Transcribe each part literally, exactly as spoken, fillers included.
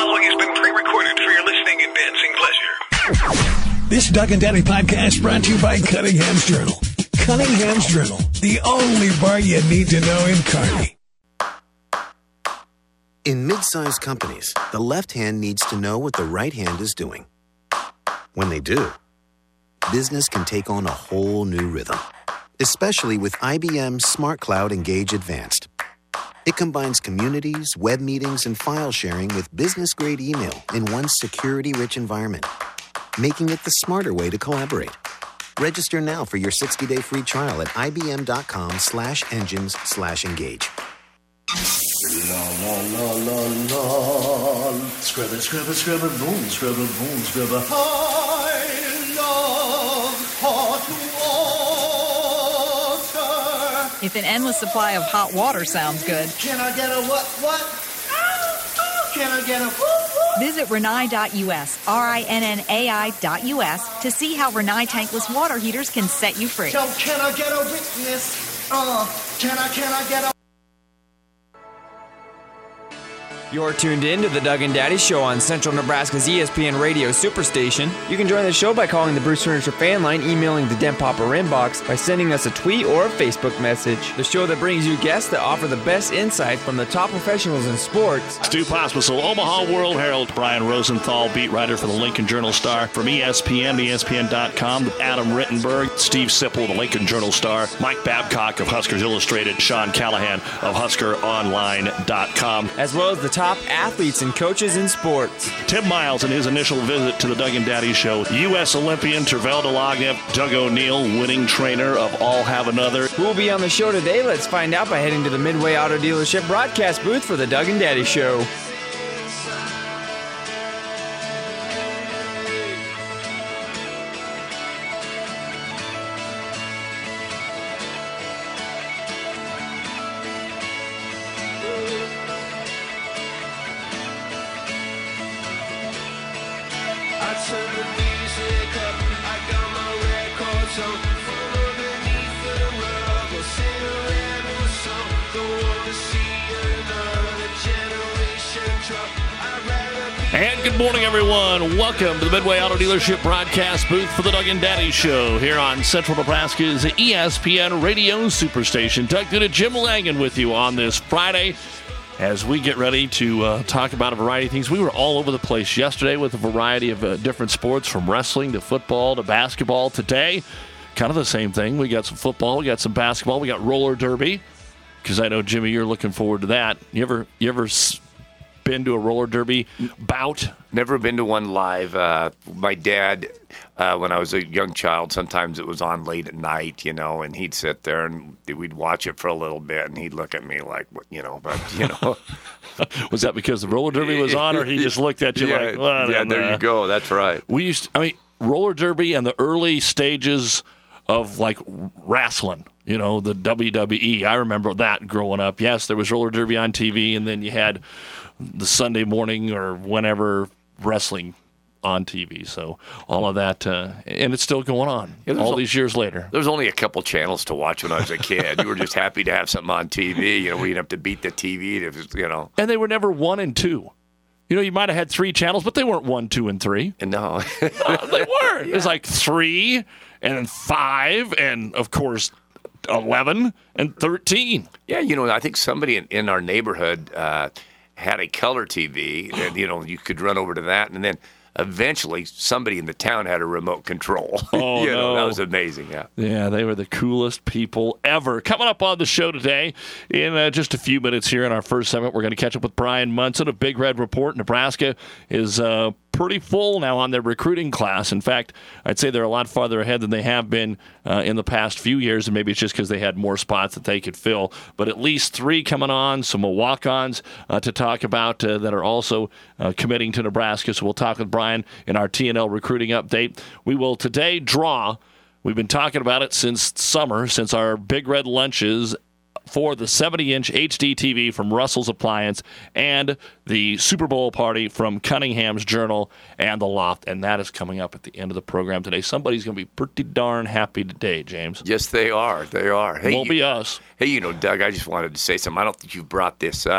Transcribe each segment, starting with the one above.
following has been pre-recorded for your listening and dancing pleasure. This Doug and Daddy podcast brought to you by Cunningham's Journal. Cunningham's Journal, the only bar you need to know in Kearney. In mid-sized companies, the left hand needs to know what the right hand is doing. When they do, business can take on a whole new rhythm, especially with I B M's Smart Cloud Engage Advanced. It combines communities, web meetings, and file sharing with business-grade email in one security-rich environment, making it the smarter way to collaborate. Register now for your sixty-day free trial at ibm.com slash engines slash engage. La la la la la. Scrubber, scrubber, scrubber, boom, scrubber, boom, scrubber. I love hot water. If an endless supply of hot water sounds good. Can I get a what, what? Can I get a whoop, whoop? Visit Rinnai dot U S, R I N N A I dot U S, to see how Rinnai tankless water heaters can set you free. So can I get a witness? Uh, can I, can I get a... You're tuned in to the Doug and Daddy Show on Central Nebraska's E S P N Radio Superstation. You can join the show by calling the Bruce Furniture fan line, emailing the Den Popper inbox, by sending us a tweet or a Facebook message. The show that brings you guests that offer the best insight from the top professionals in sports. Stu Pospisil, Omaha World Herald. Brian Rosenthal, beat writer for the Lincoln Journal-Star. From E S P N, E S P N dot com, Adam Rittenberg, Steve Sipple, the Lincoln Journal-Star, Mike Babcock of Huskers Illustrated, Sean Callahan of Husker Online dot com. As well as the top athletes and coaches in sports. Tim Miles in his initial visit to the Doug and Daddy Show. U S Olympian Tervel Delagnev, Doug O'Neill, winning trainer of All Have Another. Who will be on the show today? Let's find out by heading to the Midway Auto Dealership broadcast booth for the Doug and Daddy Show. And good morning, everyone. Welcome to the Midway Auto Dealership broadcast booth for the Doug and Daddy Show here on Central Nebraska's E S P N Radio Superstation. Doug Good and Jim Langan with you on this Friday as we get ready to uh, talk about a variety of things. We were all over the place yesterday with a variety of uh, different sports, from wrestling to football to basketball. Today, kind of the same thing. We got some football, we got some basketball, we got roller derby, because I know, Jimmy, you're looking forward to that. You ever, you ever been to a roller derby bout? Never been to one live. Uh, my dad, uh, when I was a young child, sometimes it was on late at night, you know, and he'd sit there and we'd watch it for a little bit, and he'd look at me like, you know, but, you know. Was that because the roller derby was on, or he just looked at you yeah, like, well, yeah, there uh, you go. That's right. We used to, I mean, roller derby and the early stages of, like, wrestling. You know, the W W E. I remember that growing up. Yes, there was roller derby on T V, and then you had the Sunday morning or whenever wrestling on T V. So all of that, uh, and it's still going on yeah, all these years later. There was only a couple channels to watch when I was a kid. You were just happy to have something on T V. You know, we didn't have to beat the T V. To, you know, and they were never one and two. You know, you might have had three channels, but they weren't one, two, and three. No, no they weren't. Yeah. It was like three and five, and of course, eleven and thirteen. Yeah, you know, I think somebody in, in our neighborhood uh, had a color T V, and, you know, you could run over to that, and then eventually somebody in the town had a remote control. Oh, you know, no. That was amazing, yeah. Yeah, they were the coolest people ever. Coming up on the show today, in uh, just a few minutes here in our first segment, we're going to catch up with Brian Munson of Big Red Report. Nebraska is uh, pretty full now on their recruiting class. In fact, I'd say they're a lot farther ahead than they have been uh, in the past few years, and maybe it's just because they had more spots that they could fill. But at least three coming on, some walk-ons uh, to talk about uh, that are also uh, committing to Nebraska. So we'll talk with Brian in our T N L recruiting update. We will today draw, we've been talking about it since summer, since our Big Red lunches, for the seventy-inch H D T V from Russell's Appliance and the Super Bowl party from Cunningham's Journal and The Loft. And that is coming up at the end of the program today. Somebody's going to be pretty darn happy today, James. Yes, they are. They are. Hey, it won't you, be us. Hey, you know, Doug, I just wanted to say something. I don't think you brought this up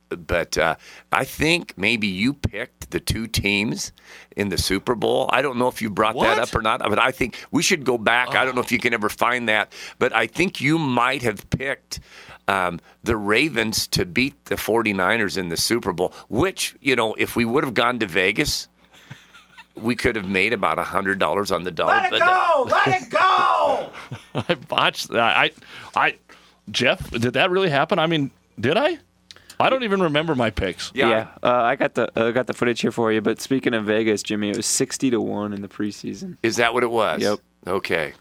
but uh, I think maybe you picked the two teams in the Super Bowl. I don't know if you brought What? that up or not, but I think we should go back. I don't know if you can ever find that, but I think you might have picked um, the Ravens to beat the 49ers in the Super Bowl, which, you know, if we would have gone to Vegas, we could have made about one hundred dollars on the dollar. Let it go! Let it go! I botched that. I, I, Jeff, did that really happen? I mean, did I? I don't even remember my picks. Yeah. Yeah, uh, I got the uh, got the footage here for you. But speaking of Vegas, Jimmy, it was sixty to one in the preseason. Is that what it was? Yep. Okay.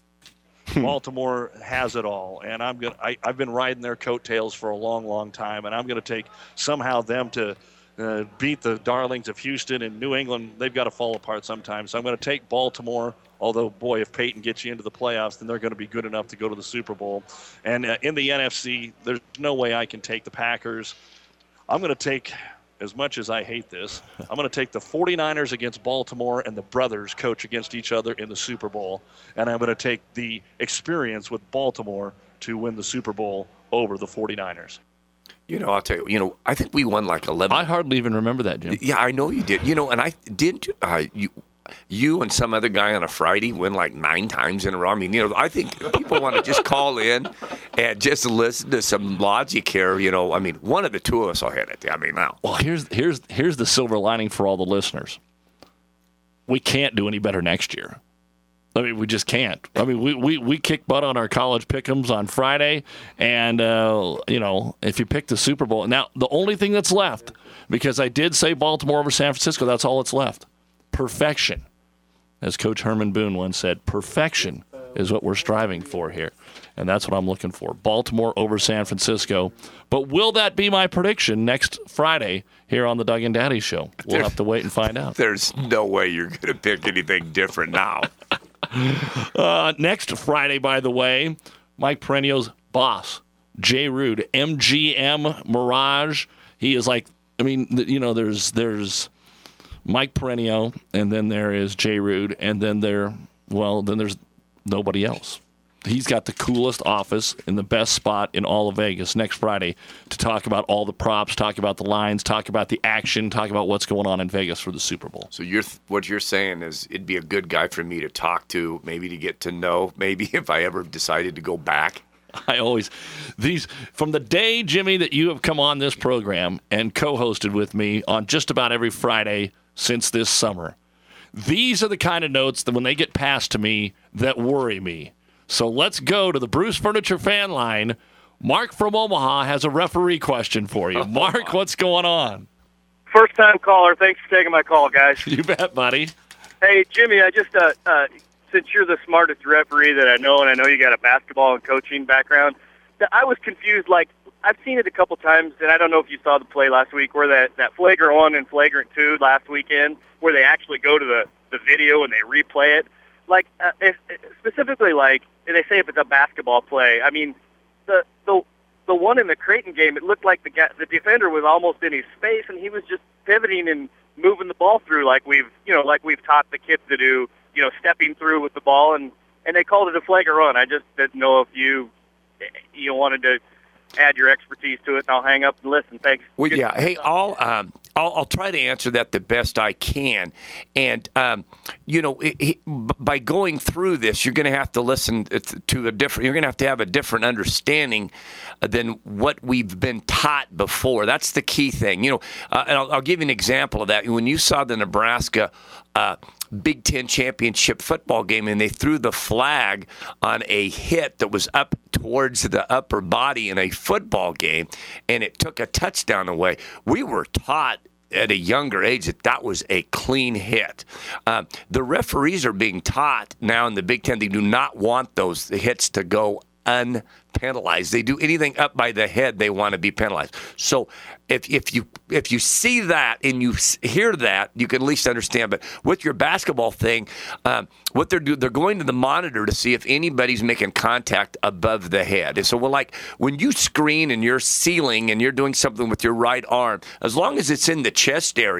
Baltimore has it all, and I'm gonna. I, I've been riding their coattails for a long, long time, and I'm going to take somehow them to uh, beat the darlings of Houston and New England. They've got to fall apart sometimes. So I'm going to take Baltimore. Although, boy, if Peyton gets you into the playoffs, then they're going to be good enough to go to the Super Bowl. And uh, in the N F C, there's no way I can take the Packers. I'm going to take, as much as I hate this, I'm going to take the 49ers against Baltimore and the brothers coach against each other in the Super Bowl. And I'm going to take the experience with Baltimore to win the Super Bowl over the 49ers. You know, I'll tell you, you know, I think we won like eleven. I hardly even remember that, Jim. Yeah, I know you did. You know, and I didn't, uh, you, you and some other guy on a Friday win like nine times in a row. I mean, you know, I think people want to just call in and just listen to some logic here. You know, I mean, one of the two of us will hit it. I mean, now. Well, here's here's here's the silver lining for all the listeners. We can't do any better next year. I mean, we just can't. I mean, we, we, we kick butt on our college pick'ems on Friday, and, uh, you know, if you pick the Super Bowl. Now, the only thing that's left, because I did say Baltimore over San Francisco, that's all that's left. Perfection. As Coach Herman Boone once said, perfection is what we're striving for here. And that's what I'm looking for. Baltimore over San Francisco. But will that be my prediction next Friday here on the Doug and Daddy Show? We'll There- have to wait and find out. There's no way you're going to pick anything different now. Uh, next Friday, by the way, Mike Perenio's boss, Jay Rude, M G M Mirage. He is like, I mean, you know, there's there's Mike Perenio, and then there is Jay Rude, and then there, well, then there's nobody else. He's got the coolest office in the best spot in all of Vegas next Friday to talk about all the props, talk about the lines, talk about the action, talk about what's going on in Vegas for the Super Bowl. So you're what you're saying is it'd be a good guy for me to talk to, maybe to get to know, maybe if I ever decided to go back. I always, these, from the day, Jimmy, that you have come on this program and co-hosted with me on just about every Friday since this summer, these are the kind of notes that when they get passed to me that worry me. So let's go to the Bruce Furniture fan line. Mark from Omaha has a referee question for you. Mark, what's going on? First time caller. Thanks for taking my call, guys. You bet, buddy. Hey, Jimmy, I just, uh, uh, since you're the smartest referee that I know, and I know you got a basketball and coaching background, I was confused. Like, I've seen it a couple times, and I don't know if you saw the play last week where that, that flagrant one and flagrant two last weekend, where they actually go to the, the video and they replay it. Like, uh, if, specifically, like, they say if it's a basketball play, I mean, the the the one in the Creighton game, it looked like the guy, the defender was almost in his space, and he was just pivoting and moving the ball through like we've, you know, like we've taught the kids to do, you know, stepping through with the ball, and, and they called it a flagrant run. I just didn't know if you you wanted to add your expertise to it, and I'll hang up and listen. Thanks. Well, yeah. Hey, I'll um, I'll, I'll try to answer that the best I can. And um, you know, it, it, by going through this, you're going to have to listen to a different. You're going to have to have a different understanding than what we've been taught before. That's the key thing. You know, uh, and I'll, I'll give you an example of that. When you saw the Nebraska Uh, Big Ten championship football game, and they threw the flag on a hit that was up towards the upper body in a football game, and it took a touchdown away. We were taught at a younger age that that was a clean hit. Uh, the referees are being taught now in the Big Ten, they do not want those hits to go unpenalized. They do anything up by the head, they want to be penalized. So if if you if you see that and you hear that, you can at least understand. But with your basketball thing, um, what they're doing, they're going to the monitor to see if anybody's making contact above the head. And so, well, like when you screen and you're sealing and you're doing something with your right arm, as long as it's in the chest area,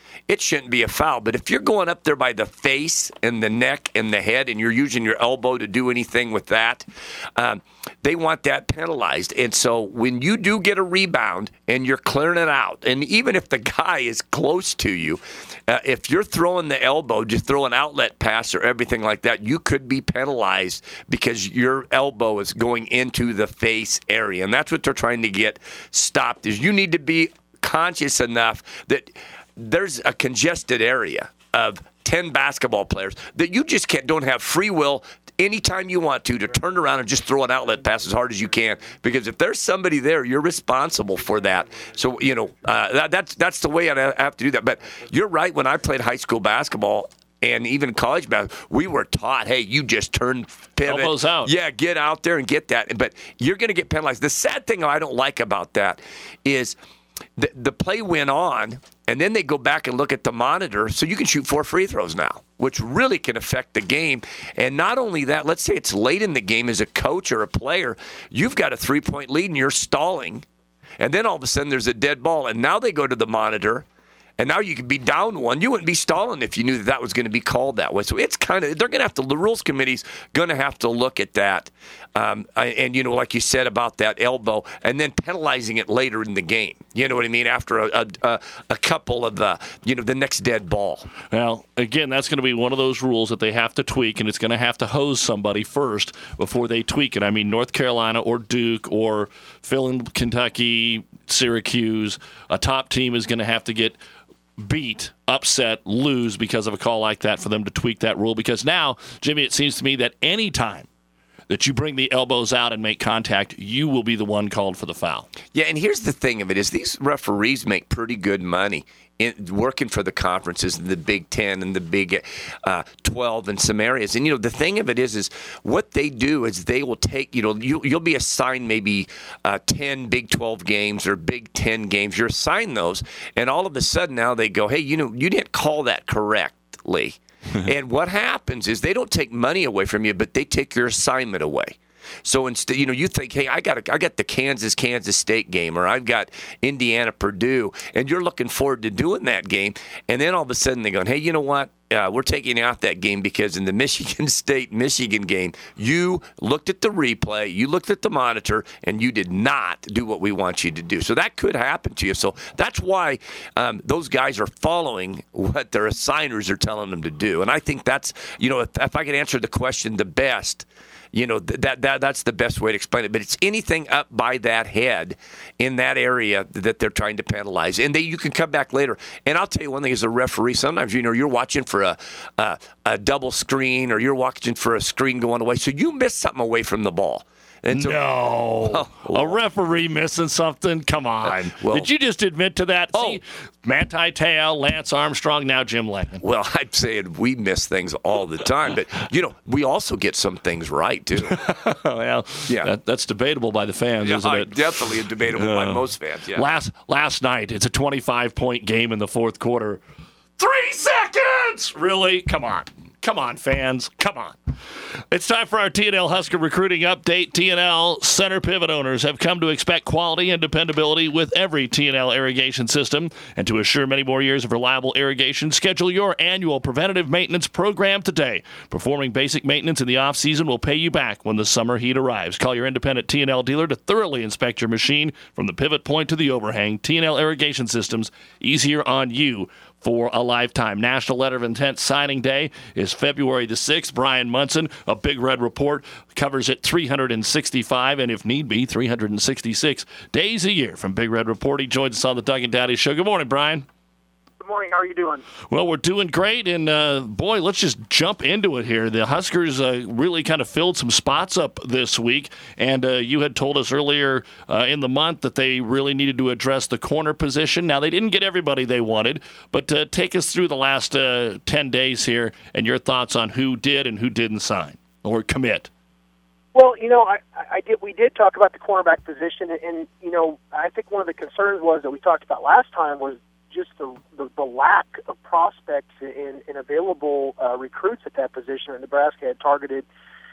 it shouldn't be a foul. But if you're going up there by the face and the neck and the head and you're using your elbow to do anything with that, um, they want that penalized. And so when you do get a rebound and you're clearing it out, and even if the guy is close to you, uh, if you're throwing the elbow, just throw an outlet pass or everything like that, you could be penalized because your elbow is going into the face area. And that's what they're trying to get stopped, is you need to be conscious enough that there's a congested area of ten basketball players that you just can't, don't have free will anytime you want to to turn around and just throw an outlet pass as hard as you can, because if there's somebody there, you're responsible for that. So, you know, uh, that, that's that's the way I have to do that. But you're right. When I played high school basketball and even college basketball, we were taught, hey, you just turn pivot. Elbows out. Yeah, get out there and get that. But you're going to get penalized. The sad thing I don't like about that is the, the play went on, and then they go back and look at the monitor, so you can shoot four free throws now, which really can affect the game. And not only that, let's say it's late in the game as a coach or a player, you've got a three-point lead and you're stalling, and then all of a sudden there's a dead ball, and now they go to the monitor, and now you could be down one. You wouldn't be stalling if you knew that that was going to be called that way. So it's kind of, they're going to have to, the rules committee's going to have to look at that. Um, and, you know, like you said about that elbow, and then penalizing it later in the game. You know what I mean? After a, a, a couple of the, you know, the next dead ball. Well, again, that's going to be one of those rules that they have to tweak, and it's going to have to hose somebody first before they tweak it. I mean, North Carolina or Duke or Phil in Kentucky, Syracuse, a top team is going to have to get beat, upset, lose because of a call like that for them to tweak that rule. Because now, Jimmy, it seems to me that any time that you bring the elbows out and make contact, you will be the one called for the foul. Yeah, and here's the thing of it is these referees make pretty good money in working for the conferences and the Big Ten and the Big uh, twelve in some areas. And, you know, the thing of it is, is what they do is they will take, you know, you, you'll be assigned maybe uh, ten Big twelve games or Big Ten games. You're assigned those, and all of a sudden now they go, hey, you know, you didn't call that correctly. And what happens is they don't take money away from you, but they take your assignment away. So instead, you know, you think, hey, I got a, I got the Kansas Kansas State game, or I've got Indiana Purdue, and you're looking forward to doing that game, and then all of a sudden they're going, hey, you know what? Uh, we're taking out that game because in the Michigan State Michigan game, you looked at the replay, you looked at the monitor, and you did not do what we want you to do. So that could happen to you. So that's why um, those guys are following what their assigners are telling them to do. And I think that's, you know, if, if I could answer the question the best, you know, that that that's the best way to explain it. But it's anything up by that head in that area that they're trying to penalize. And they, you can come back later. And I'll tell you one thing, as a referee, sometimes, you know, you're watching for a, a, a double screen, or you're watching for a screen going away. So you miss something away from the ball. And so, no. Oh, a referee missing something? Come on. Well, did you just admit to that? Oh. See, Manti Te'o, Lance Armstrong, now Jim Lannon. Well, I'm saying we miss things all the time. But, you know, we also get some things right, too. Well, yeah. That, that's debatable by the fans, yeah, isn't it? Definitely debatable uh, by most fans, yeah. Last, last night, it's a twenty-five point game in the fourth quarter. Three seconds! Really? Come on. Come on, fans. Come on. It's time for our T and L Husker recruiting update. T and L center pivot owners have come to expect quality and dependability with every T and L irrigation system. And to assure many more years of reliable irrigation, schedule your annual preventative maintenance program today. Performing basic maintenance in the off-season will pay you back when the summer heat arrives. Call your independent T and L dealer to thoroughly inspect your machine from the pivot point to the overhang. T and L irrigation systems, easier on you for a lifetime. National Letter of Intent signing day is February the sixth. Brian Munson, a Big Red Report, covers it three hundred sixty-five, and if need be, three hundred sixty-six days a year from Big Red Report. He joins us on the Doug and Daddy Show. Good morning, Brian. Good morning. How are you doing? Well, we're doing great, and uh, boy, let's just jump into it here. The Huskers uh, really kind of filled some spots up this week, and uh, you had told us earlier uh, in the month that they really needed to address the corner position. Now, they didn't get everybody they wanted, but uh, take us through the last uh, ten days here and your thoughts on who did and who didn't sign or commit. Well, you know, I, I did. We did talk about the cornerback position, and, and you know, I think one of the concerns was that we talked about last time was just the, the, the lack of prospects and, and available uh, recruits at that position that Nebraska had targeted.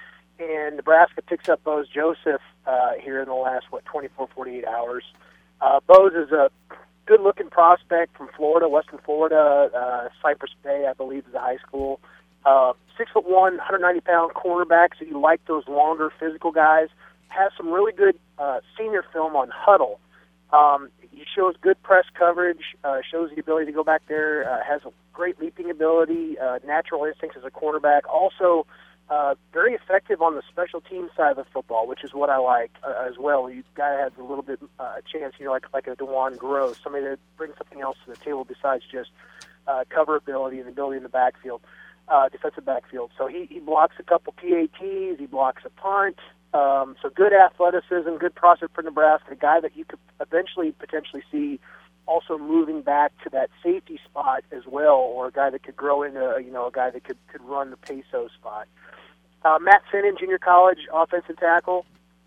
And Nebraska picks up Bose Joseph uh, here in the last, what, twenty-four, forty-eight hours. Uh, Bose is a good-looking prospect from Florida, Western Florida, uh, Cypress Bay, I believe, is the high school. Uh, six foot one, one hundred ninety pound cornerback, so you like those longer physical guys. Has some really good uh, senior film on Huddle. Um, he shows good press coverage, uh, shows the ability to go back there, uh, has a great leaping ability, uh, natural instincts as a quarterback. Also, uh, very effective on the special team side of the football, which is what I like uh, as well. You guy has a little bit uh, chance, you know, like like a DeJuan Gross, somebody that brings something else to the table besides just uh, cover ability and ability in the backfield, uh, defensive backfield. So he, he blocks a couple P A Ts, he blocks a punt. Um, so good athleticism, good prospect for Nebraska, a guy that you could eventually potentially see also moving back to that safety spot as well, or a guy that could grow into, you know, a guy that could, could run the peso spot. Uh, Matt Finnan, junior college offensive tackle,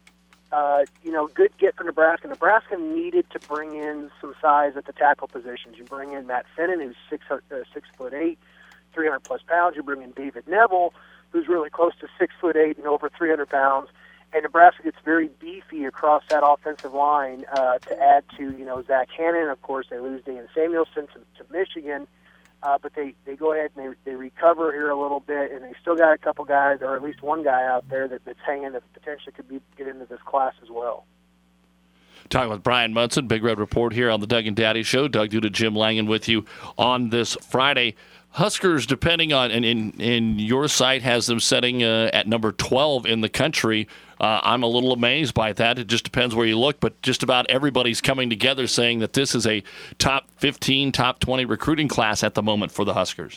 uh, you know, good get for Nebraska. Nebraska needed to bring in some size at the tackle positions. You bring in Matt Finnan, who's six, uh, six foot eight, three hundred plus pounds. You bring in David Neville, who's really close to six foot eight and over three hundred pounds. And Nebraska gets very beefy across that offensive line uh, to add to, you know, Zach Hannon. Of course, they lose Dan Samuelson to, to Michigan, uh, but they, they go ahead and they, they recover here a little bit, and they still got a couple guys, or at least one guy out there that, that's hanging that potentially could be get into this class as well. Talking with Brian Munson, Big Red Report here on the Doug and Daddy Show. Doug Duda, Jim Langen with you on this Friday. Huskers, depending on, and in, in your site has them setting uh, at number twelve in the country. Uh, I'm a little amazed by that. It just depends where you look, but just about everybody's coming together saying that this is a top fifteen, top twenty recruiting class at the moment for the Huskers.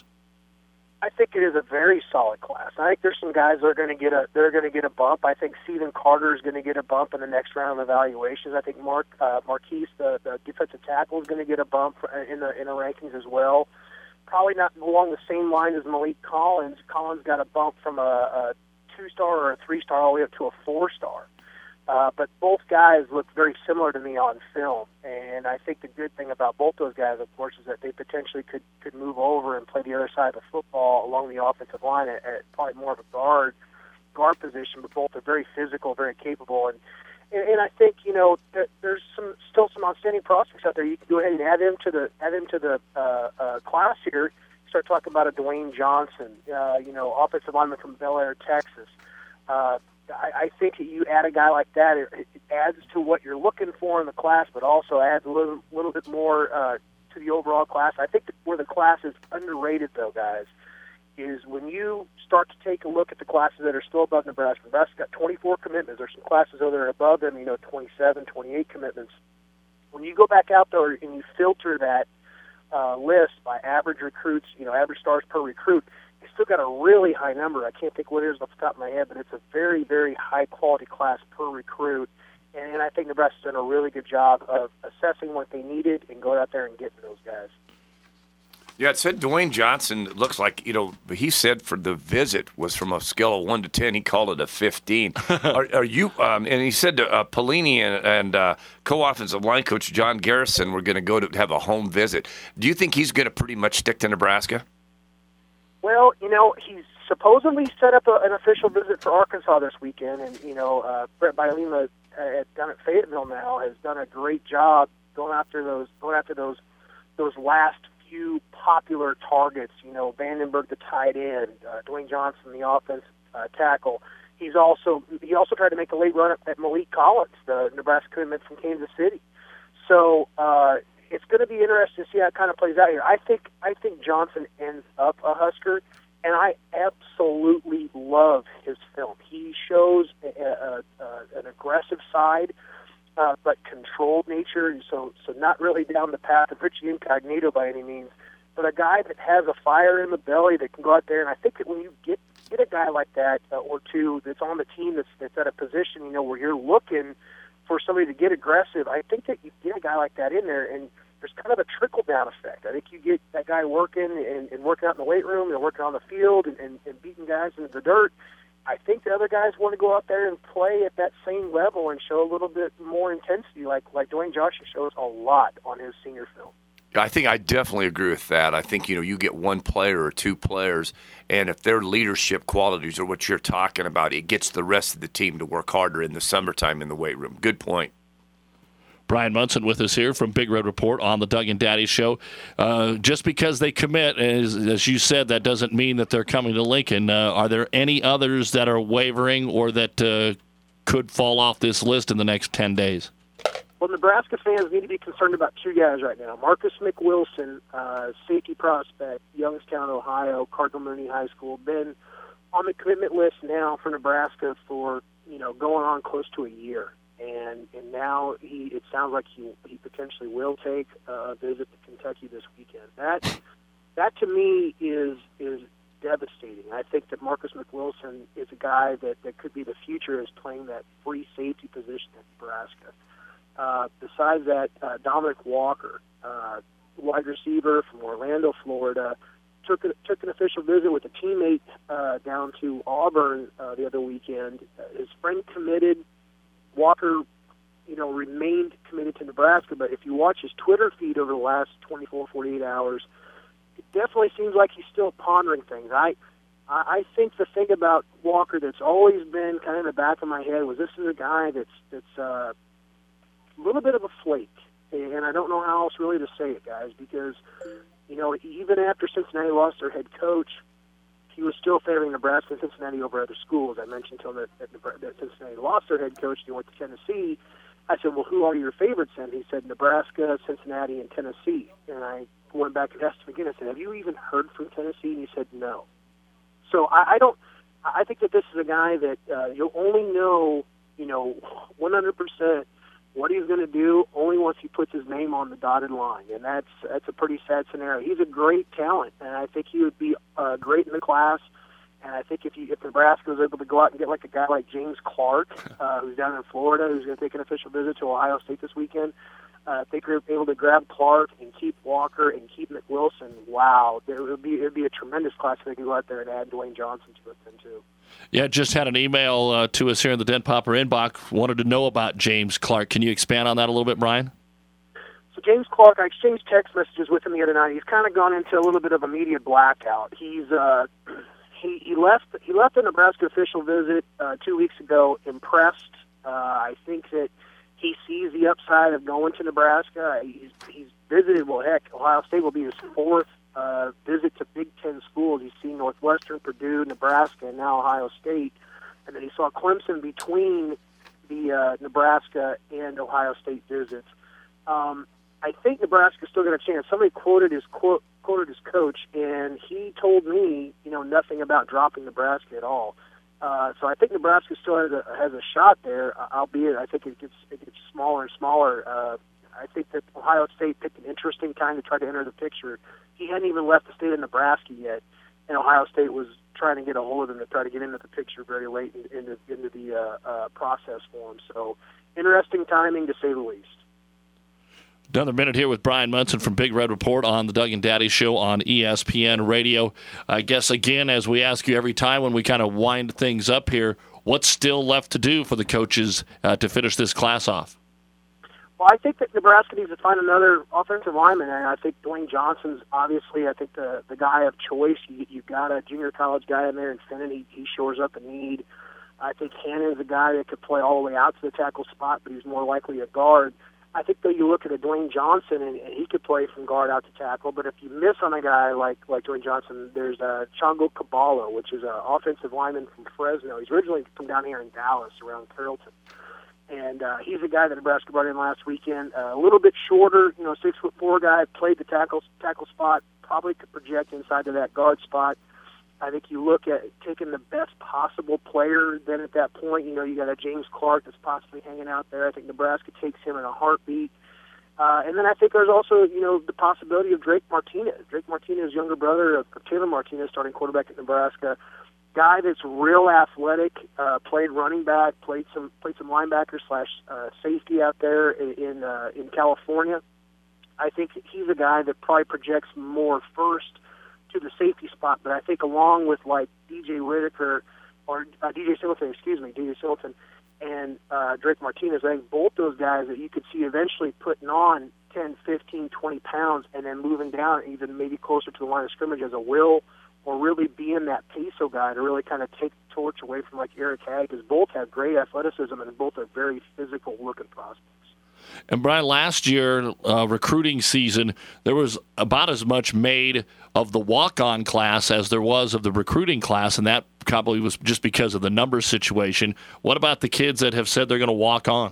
I think it is a very solid class. I think there's some guys that are going to get a they're going to get a bump. I think Stephen Carter is going to get a bump in the next round of evaluations. I think Mark uh, Marquise, the, the defensive tackle, is going to get a bump in the in the rankings as well. Probably not along the same line as Malik Collins. Collins got a bump from a, a two-star or a three-star all the way up to a four-star. Uh, but both guys look very similar to me on film. And I think the good thing about both those guys, of course, is that they potentially could, could move over and play the other side of the football along the offensive line at, at probably more of a guard guard position. But both are very physical, very capable. And And, and I think, you know, there, there's some still some outstanding prospects out there. You can go ahead and add them to the add them to the uh, uh, class here. Start talking about a Dwayne Johnson, uh, you know, offensive lineman from Bel Air, Texas. Uh, I, I think that you add a guy like that, it, it adds to what you're looking for in the class, but also adds a little little bit more uh, to the overall class. I think that where the class is underrated, though, guys, is when you start to take a look at the classes that are still above Nebraska. Nebraska's got twenty-four commitments. There's some classes that are above them, you know, twenty-seven, twenty-eight commitments. When you go back out there and you filter that uh, list by average recruits, you know, average stars per recruit, you still got a really high number. I can't think what it is off the top of my head, but it's a very, very high-quality class per recruit. And, and I think Nebraska's done a really good job of assessing what they needed and going out there and getting those guys. Yeah, it said Dwayne Johnson looks like, you know, he said for the visit was from a scale of one to ten. He called it a fifteen. are, are you, um, and he said uh, Pelini and, and uh, co-offensive line coach John Garrison were going to go to have a home visit. Do you think he's going to pretty much stick to Nebraska? Well, you know, he's supposedly set up a, an official visit for Arkansas this weekend. And, you know, uh, Brett Bielema uh, down at Fayetteville now has done a great job going after those, going after those, those last few popular targets, you know, Vandenberg, the tight end, uh, Dwayne Johnson, the offensive uh, tackle. He's also he also tried to make a late run at, at Malik Collins, the Nebraska commitment from Kansas City. So uh, it's going to be interesting to see how it kind of plays out here. I think I think Johnson ends up a Husker, and I absolutely love his film. He shows a, a, a, an aggressive side. Uh, but controlled nature, and so so not really down the path of Richie Incognito by any means, but a guy that has a fire in the belly that can go out there. And I think that when you get get a guy like that uh, or two that's on the team that's that's at a position, you know, where you're looking for somebody to get aggressive, I think that you get a guy like that in there, and there's kind of a trickle down effect. I think you get that guy working and, and working out in the weight room and working on the field and, and, and beating guys into the dirt. I think the other guys want to go out there and play at that same level and show a little bit more intensity, like like Dwayne Johnson shows a lot on his senior film. I think I definitely agree with that. I think, you know, you get one player or two players, and if their leadership qualities are what you're talking about, it gets the rest of the team to work harder in the summertime in the weight room. Good point. Brian Munson with us here from Big Red Report on the Doug and Daddy Show. Uh, just because they commit, as, as you said, that doesn't mean that they're coming to Lincoln. Uh, are there any others that are wavering or that uh, could fall off this list in the next ten days? Well, Nebraska fans need to be concerned about two guys right now. Marcus McWilson, uh, safety prospect, Youngstown, Ohio, Cardinal Mooney High School, been on the commitment list now for Nebraska for, you know, going on close to a year. And and now he it sounds like he he potentially will take a visit to Kentucky this weekend. That that to me is is devastating. I think that Marcus McWilson is a guy that, that could be the future as playing that free safety position at Nebraska. Uh, besides that, uh, Dominic Walker, uh, wide receiver from Orlando, Florida, took a, took an official visit with a teammate uh, down to Auburn uh, the other weekend. Uh, his friend committed. Walker, you know, remained committed to Nebraska, but if you watch his Twitter feed over the last twenty-four, forty-eight hours, it definitely seems like he's still pondering things. I, I think the thing about Walker that's always been kind of in the back of my head was this is a guy that's that's uh, a little bit of a flake, and I don't know how else really to say it, guys, because you know even after Cincinnati lost their head coach, he was still favoring Nebraska and Cincinnati over other schools. I mentioned to him that, that, that Cincinnati lost their head coach and he went to Tennessee. I said, well, who are your favorites then? He said, Nebraska, Cincinnati, and Tennessee. And I went back and asked him again. I said, have you even heard from Tennessee? And he said, no. So I, I don't. I think that this is a guy that uh, you'll only know, you know, one hundred percent what he's going to do only once he puts his name on the dotted line, and that's that's a pretty sad scenario. He's a great talent, and I think he would be uh, great in the class. And I think if you, if Nebraska was able to go out and get like a guy like James Clark, uh, who's down in Florida, who's going to take an official visit to Ohio State this weekend, uh, if they were able to grab Clark and keep Walker and keep McWilson, wow, it would be it would be a tremendous class if they could go out there and add Dwayne Johnson to it then too. Yeah, just had an email uh, to us here in the Den Popper inbox. Wanted to know about James Clark. Can you expand on that a little bit, Brian? So James Clark, I exchanged text messages with him the other night. He's kind of gone into a little bit of a media blackout. He's uh, he he left he left a Nebraska official visit uh, two weeks ago impressed. Uh, I think that he sees the upside of going to Nebraska. He's he's visited. Well, heck, Ohio State will be his fourth Uh, visit to Big Ten schools. He's seen Northwestern, Purdue, Nebraska, and now Ohio State. And then he saw Clemson between the uh, Nebraska and Ohio State visits. Um, I think Nebraska's still got a chance. Somebody quoted his quote, quoted his coach, and he told me, you know, nothing about dropping Nebraska at all. Uh, so I think Nebraska still has a has a shot there, albeit I think it gets it gets smaller and smaller. Uh, I think that Ohio State picked an interesting time to try to enter the picture. He hadn't even left the state of Nebraska yet, and Ohio State was trying to get a hold of him to try to get into the picture very late in, into, into the uh, uh, process for him. So interesting timing, to say the least. Another minute here with Brian Munson from Big Red Report on the Doug and Daddy Show on E S P N Radio. I guess, again, as we ask you every time when we kind of wind things up here, what's still left to do for the coaches uh, to finish this class off? Well, I think that Nebraska needs to find another offensive lineman, and I think Dwayne Johnson's obviously, I think, the the guy of choice. You, you've got a junior college guy in there in Finnan. He, he shores up a need. I think Hannon's a guy that could play all the way out to the tackle spot, but he's more likely a guard. I think, though, you look at a Dwayne Johnson, and, and he could play from guard out to tackle, but if you miss on a guy like, like Dwayne Johnson, there's uh, Chongo Caballo, which is an offensive lineman from Fresno. He's originally from down here in Dallas, around Carrollton. And uh, he's a guy that Nebraska brought in last weekend. Uh, a little bit shorter, you know, six foot four guy, played the tackle tackle spot, probably could project inside to that guard spot. I think you look at taking the best possible player. Then at that point, you know, you got a James Clark that's possibly hanging out there. I think Nebraska takes him in a heartbeat. Uh, and then I think there's also, you know, the possibility of Drake Martinez. Drake Martinez, younger brother of, of Taylor Martinez, starting quarterback at Nebraska. Guy that's real athletic, uh, played running back, played some played some linebacker slash uh, safety out there in in, uh, in California. I think he's a guy that probably projects more first to the safety spot, but I think along with like D J Whitaker or uh, D J Singleton, excuse me, D J Singleton and uh, Drake Martinez, I think both those guys that you could see eventually putting on ten, fifteen, twenty pounds and then moving down even maybe closer to the line of scrimmage as a will, or really being that peso guy to really kind of take the torch away from like Eric Hagg, because both have great athleticism and both are very physical-looking prospects. And Brian, last year, uh, recruiting season, there was about as much made of the walk-on class as there was of the recruiting class, and that probably was just because of the numbers situation. What about the kids that have said they're going to walk on?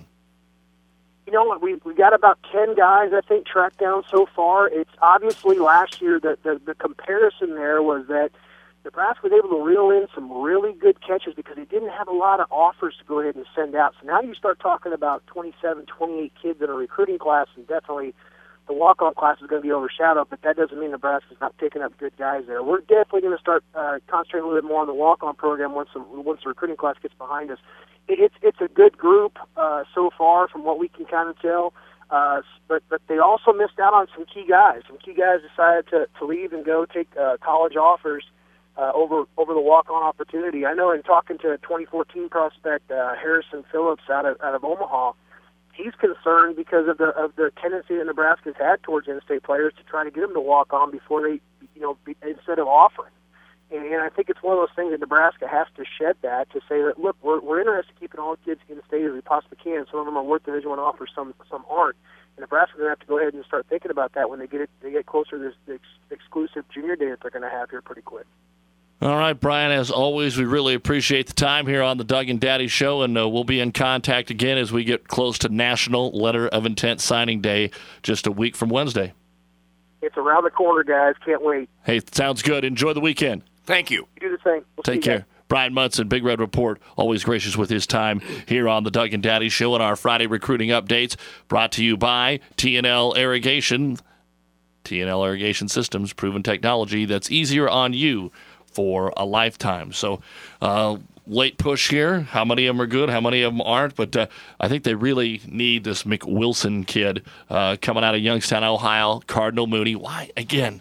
You know what? We we got about ten guys, I think, tracked down so far. It's obviously last year that the, the comparison there was that Nebraska was able to reel in some really good catches because they didn't have a lot of offers to go ahead and send out. So now you start talking about twenty-seven, twenty-eight kids in a recruiting class, and definitely the walk-on class is going to be overshadowed, but that doesn't mean Nebraska's not picking up good guys there. We're definitely going to start uh, concentrating a little bit more on the walk-on program once the, once the recruiting class gets behind us. It, it's it's a good group uh, so far from what we can kind of tell, uh, but but they also missed out on some key guys. Some key guys decided to, to leave and go take uh, college offers Uh, over over the walk-on opportunity. I know in talking to a twenty fourteen prospect, uh, Harrison Phillips out of out of Omaha, he's concerned because of the of the tendency that Nebraska's had towards in-state players to try to get them to walk on before they, you know, be, instead of offering. And, and I think it's one of those things that Nebraska has to shed that to say that look, we're we're interested in keeping all kids in-state as we possibly can. Some of them are worth Division One offers, some some aren't. And Nebraska's going to have to go ahead and start thinking about that when they get it, they get closer to this, this exclusive junior day that they're going to have here pretty quick. All right, Brian, as always, we really appreciate the time here on the Doug and Daddy Show, and uh, we'll be in contact again as we get close to National Letter of Intent Signing Day just a week from Wednesday. It's around the corner, guys. Can't wait. Hey, sounds good. Enjoy the weekend. Thank you. You do the same. We'll Take care. Guys. Brian Munson, Big Red Report, always gracious with his time here on the Doug and Daddy Show and our Friday recruiting updates brought to you by T and L Irrigation. T and L Irrigation Systems, proven technology that's easier on you for a lifetime. So uh, late push here. How many of them are good? How many of them aren't? But uh, I think they really need this McWilson kid uh, coming out of Youngstown, Ohio, Cardinal Mooney. Why? Again,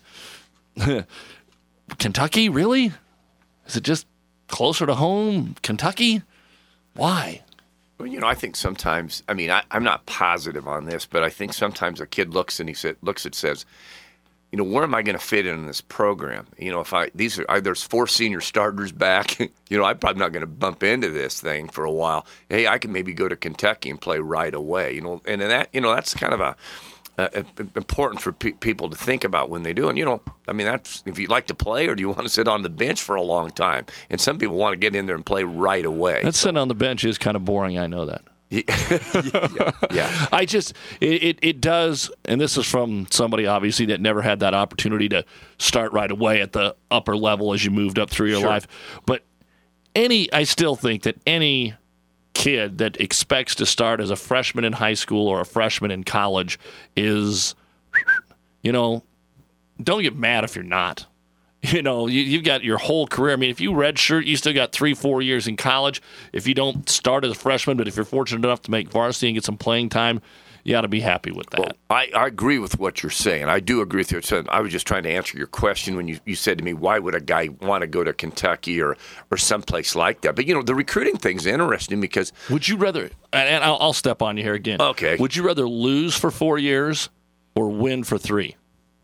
Kentucky? Really? Is it just closer to home? Kentucky? Why? Well, you know, I think sometimes, I mean, I, I'm not positive on this, but I think sometimes a kid looks and he said, looks and says, you know, where am I going to fit in this program? You know, if I these are I, there's four senior starters back, you know, I'm probably not going to bump into this thing for a while. Hey, I can maybe go to Kentucky and play right away. You know, and that you know that's kind of a, a, a important for pe- people to think about when they do. And you know, I mean, that's if you like to play or do you want to sit on the bench for a long time? And some people want to get in there and play right away. That sitting on the bench is kind of boring. I know that. yeah, yeah. I just it, it it does, and this is from somebody obviously that never had that opportunity to start right away at the upper level as you moved up through your Sure. life. But any, I still think that any kid that expects to start as a freshman in high school or a freshman in college is, you know, don't get mad if you're not. You know, you, you've got your whole career. I mean, if you redshirt, you still got three, four years in college. If you don't start as a freshman, but if you're fortunate enough to make varsity and get some playing time, you ought to be happy with that. Well, I, I agree with what you're saying. I do agree with you. So I was just trying to answer your question when you, you said to me, why would a guy want to go to Kentucky or, or someplace like that? But, you know, the recruiting thing's interesting because... Would you rather, and I'll, I'll step on you here again. Okay. Would you rather lose for four years or win for three?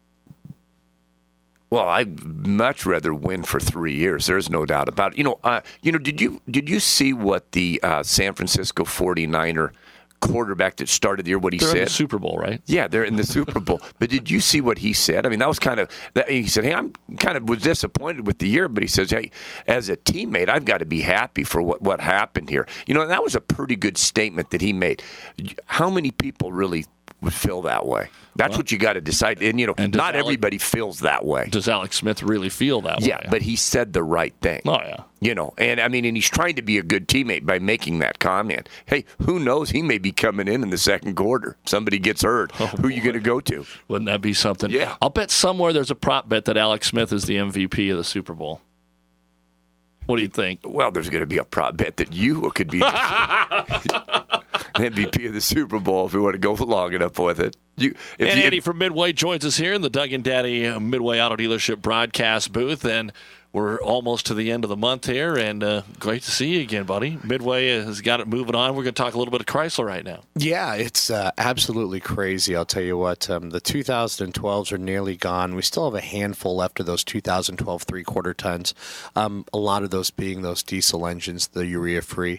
Well, I'd much rather win for three years. There's no doubt about it. You know, uh, you know, did you did you see what the uh, San Francisco forty-niner quarterback that started the year, what he they're said? In the Super Bowl, right? Yeah, they're in the Super Bowl. But did you see what he said? I mean, that was kind of, that, he said, hey, I'm kind of was disappointed with the year, but he says, hey, as a teammate, I've got to be happy for what, what happened here. You know, and that was a pretty good statement that he made. How many people really would feel that way? That's well, what you got to decide. And, you know, and not Alex, everybody feels that way. Does Alex Smith really feel that yeah, way? Yeah, but he said the right thing. Oh, yeah. You know, and I mean, and he's trying to be a good teammate by making that comment. Hey, who knows? He may be coming in in the second quarter. Somebody gets hurt. Oh, who are you going to go to? Wouldn't that be something? Yeah. I'll bet somewhere there's a prop bet that Alex Smith is the M V P of the Super Bowl. What do you think? Well, there's going to be a prop bet that you could be the M V P of the Super Bowl if we want to go long enough with it. You, if and you, Andy from Midway joins us here in the Doug and Daddy Midway Auto Dealership broadcast booth, and we're almost to the end of the month here, and uh, great to see you again, buddy. Midway has got it moving on. We're going to talk a little bit of Chrysler right now. Yeah, it's uh, absolutely crazy. I'll tell you what, um, the two thousand twelves are nearly gone. We still have a handful left of those two thousand twelve three-quarter tons, um, a lot of those being those diesel engines, the urea-free.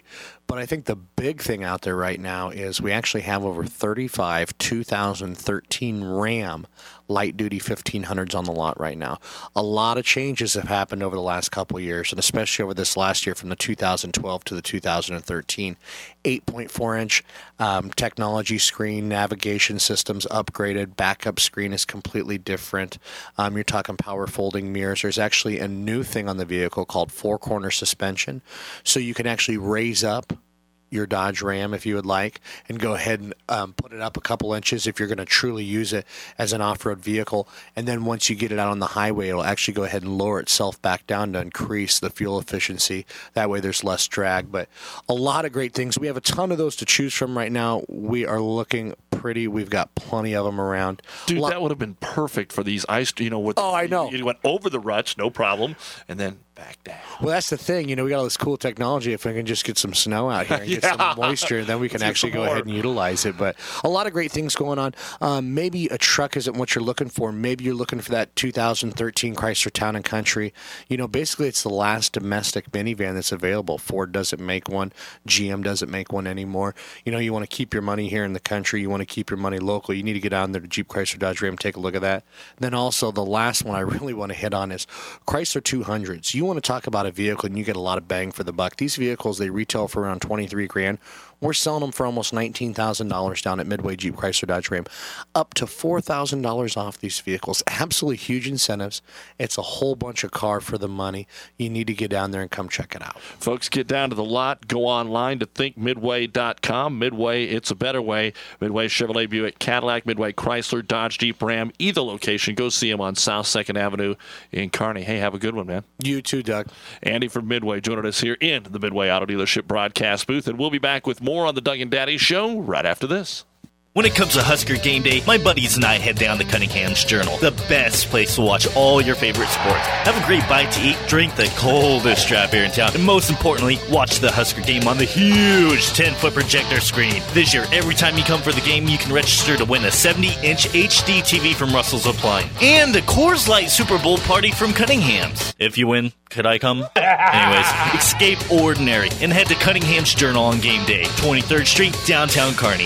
But I think the big thing out there right now is we actually have over thirty-five two thousand thirteen Ram light-duty fifteen hundreds on the lot right now. A lot of changes have happened over the last couple of years, and especially over this last year from the two thousand twelve to the two thousand thirteen. eight point four inch um, technology screen, navigation systems upgraded, backup screen is completely different. Um, you're talking power folding mirrors. There's actually a new thing on the vehicle called four-corner suspension, so you can actually raise up your Dodge Ram if you would like, and go ahead and um, put it up a couple inches if you're going to truly use it as an off-road vehicle. And then once you get it out on the highway, it'll actually go ahead and lower itself back down to increase the fuel efficiency. That way there's less drag. But a lot of great things. We have a ton of those to choose from right now. We are looking pretty. We've got plenty of them around. Dude, Lo- that would have been perfect for these ice, you know, with, oh, I know. You went over the ruts, no problem, and then back down. Well, that's the thing. You know, we got all this cool technology. If we can just get some snow out here and get Yeah. some moisture, then we can Let's get actually some go more. ahead and utilize it. But a lot of great things going on. Um, maybe a truck isn't what you're looking for. Maybe you're looking for that two thousand thirteen Chrysler Town and Country. You know, basically it's the last domestic minivan that's available. Ford doesn't make one. G M doesn't make one anymore. You know, you want to keep your money here in the country. You want to keep your money local. You need to get down there to Jeep, Chrysler, Dodge, Ram, take a look at that. Then also the last one I really want to hit on is Chrysler two hundreds. You want to talk about a vehicle and you get a lot of bang for the buck. These vehicles, they retail for around twenty-three grand. We're selling them for almost nineteen thousand dollars down at Midway Jeep, Chrysler, Dodge, Ram. Up to four thousand dollars off these vehicles. Absolutely huge incentives. It's a whole bunch of car for the money. You need to get down there and come check it out. Folks, get down to the lot. Go online to think midway dot com. Midway, it's a better way. Midway Chevrolet, Buick, Cadillac, Midway Chrysler, Dodge, Jeep, Ram. Either location. Go see them on South second Avenue in Kearney. Hey, have a good one, man. You too, Doug. Andy from Midway joining us here in the Midway Auto Dealership broadcast booth, and we'll be back with more on the Doug and Daddy Show right after this. When it comes to Husker game day, my buddies and I head down to Cunningham's Journal, the best place to watch all your favorite sports. Have a great bite to eat, drink the coldest draft beer in town, and most importantly, watch the Husker game on the huge ten-foot projector screen. This year, every time you come for the game, you can register to win a seventy inch H D T V from Russell's Appliance and a Coors Light Super Bowl party from Cunningham's. If you win, could I come? Anyways, escape ordinary and head to Cunningham's Journal on game day, twenty-third Street, downtown Kearney.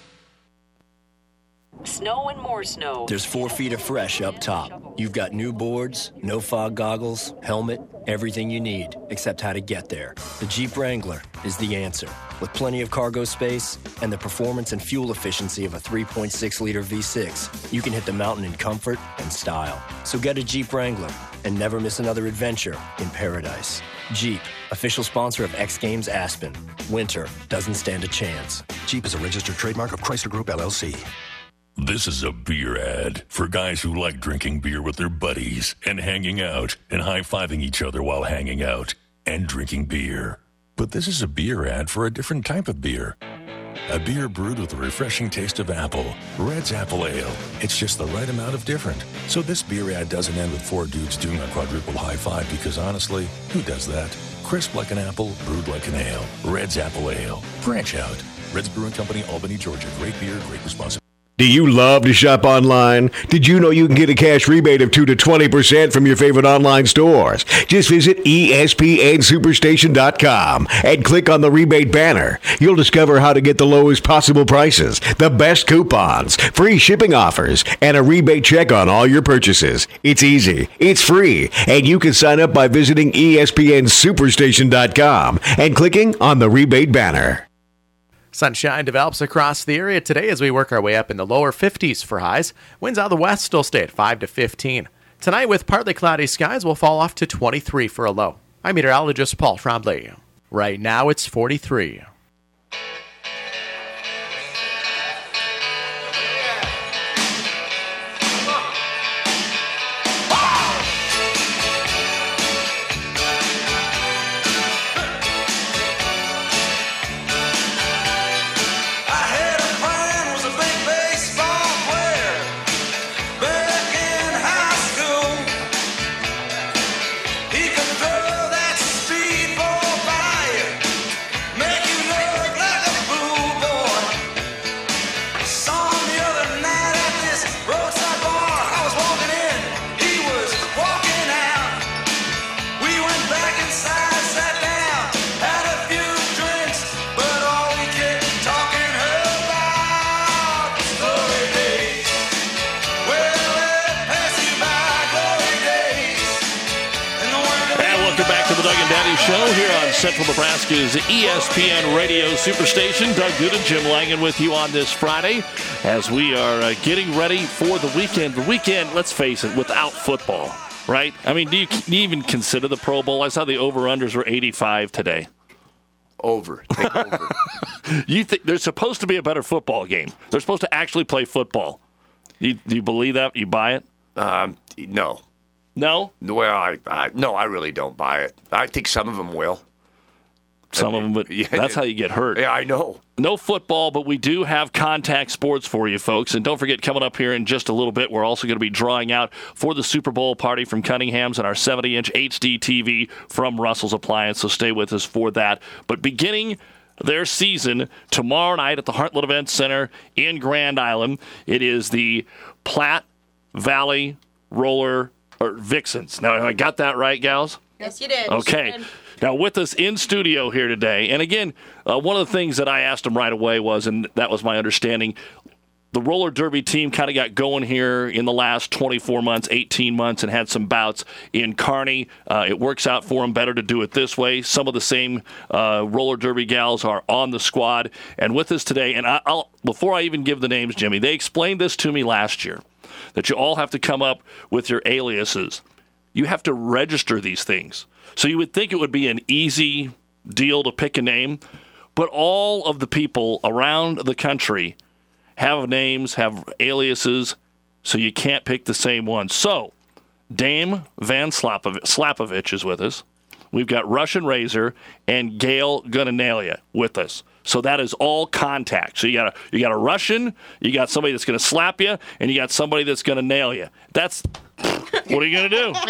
Snow and more snow. There's four feet of fresh up top. You've got new boards, no fog goggles, helmet, everything you need, except how to get there. The Jeep Wrangler is the answer. With plenty of cargo space and the performance and fuel efficiency of a three point six liter V six, you can hit the mountain in comfort and style. So get a Jeep Wrangler and never miss another adventure in paradise. Jeep, official sponsor of X Games Aspen. Winter doesn't stand a chance. Jeep is a registered trademark of Chrysler Group, L L C. This is a beer ad for guys who like drinking beer with their buddies and hanging out and high-fiving each other while hanging out and drinking beer. But this is a beer ad for a different type of beer. A beer brewed with a refreshing taste of apple. Red's Apple Ale. It's just the right amount of different. So this beer ad doesn't end with four dudes doing a quadruple high five because honestly, who does that? Crisp like an apple, brewed like an ale. Red's Apple Ale. Branch out. Red's Brewing Company, Albany, Georgia. Great beer, great responsibility. Do you love to shop online? Did you know you can get a cash rebate of two to twenty percent from your favorite online stores? Just visit E S P N Superstation dot com and click on the rebate banner. You'll discover how to get the lowest possible prices, the best coupons, free shipping offers, and a rebate check on all your purchases. It's easy, it's free, and you can sign up by visiting E S P N Superstation dot com and clicking on the rebate banner. Sunshine develops across the area today as we work our way up in the lower fifties for highs. Winds out of the west still stay at five to fifteen. Tonight, with partly cloudy skies, will fall off to twenty-three for a low. I'm meteorologist Paul Trombley. Right now, it's forty-three. He could throw that speedball by you, make you Show here on Central Nebraska's E S P N Radio Superstation. Doug Gooden, Jim Langen with you on this Friday as we are uh, getting ready for the weekend. The weekend, let's face it, without football, right? I mean, do you, do you even consider the Pro Bowl? I saw the over-unders were eighty-five today. Over. Take over. You think there's supposed to be a better football game? They're supposed to actually play football. You, do you believe that? You buy it? Um, no. No? Well, I, I no, I really don't buy it. I think some of them will. Some of them, but Yeah, that's how you get hurt. Yeah, I know. No football, but we do have contact sports for you folks. And don't forget, coming up here in just a little bit, we're also going to be drawing out for the Super Bowl party from Cunningham's and our seventy-inch H D T V from Russell's Appliance. So stay with us for that. But beginning their season tomorrow night at the Heartland Event Center in Grand Island, it is the Platte Valley Roller or Vixens. Now, have I got that right, gals? Yes, you did. Okay. Now, with us in studio here today, and again, uh, one of the things that I asked him right away was, and that was my understanding, the roller derby team kind of got going here in the last twenty-four months, eighteen months, and had some bouts in Kearney. Uh, it works out for them better to do it this way. Some of the same uh, roller derby gals are on the squad. And with us today, and I, I'll before I even give the names, Jimmy, they explained this to me last year, that you all have to come up with your aliases. You have to register these things. So you would think it would be an easy deal to pick a name, but all of the people around the country have names, have aliases, so you can't pick the same one. So Dame Van Slapovich, Slapovich is with us. We've got Russian Razor and Gail Gunnanelia with us. So that is all contact. So you got a you got a Russian, you got somebody that's going to slap you, and you got somebody that's going to nail you. That's what are you going to do?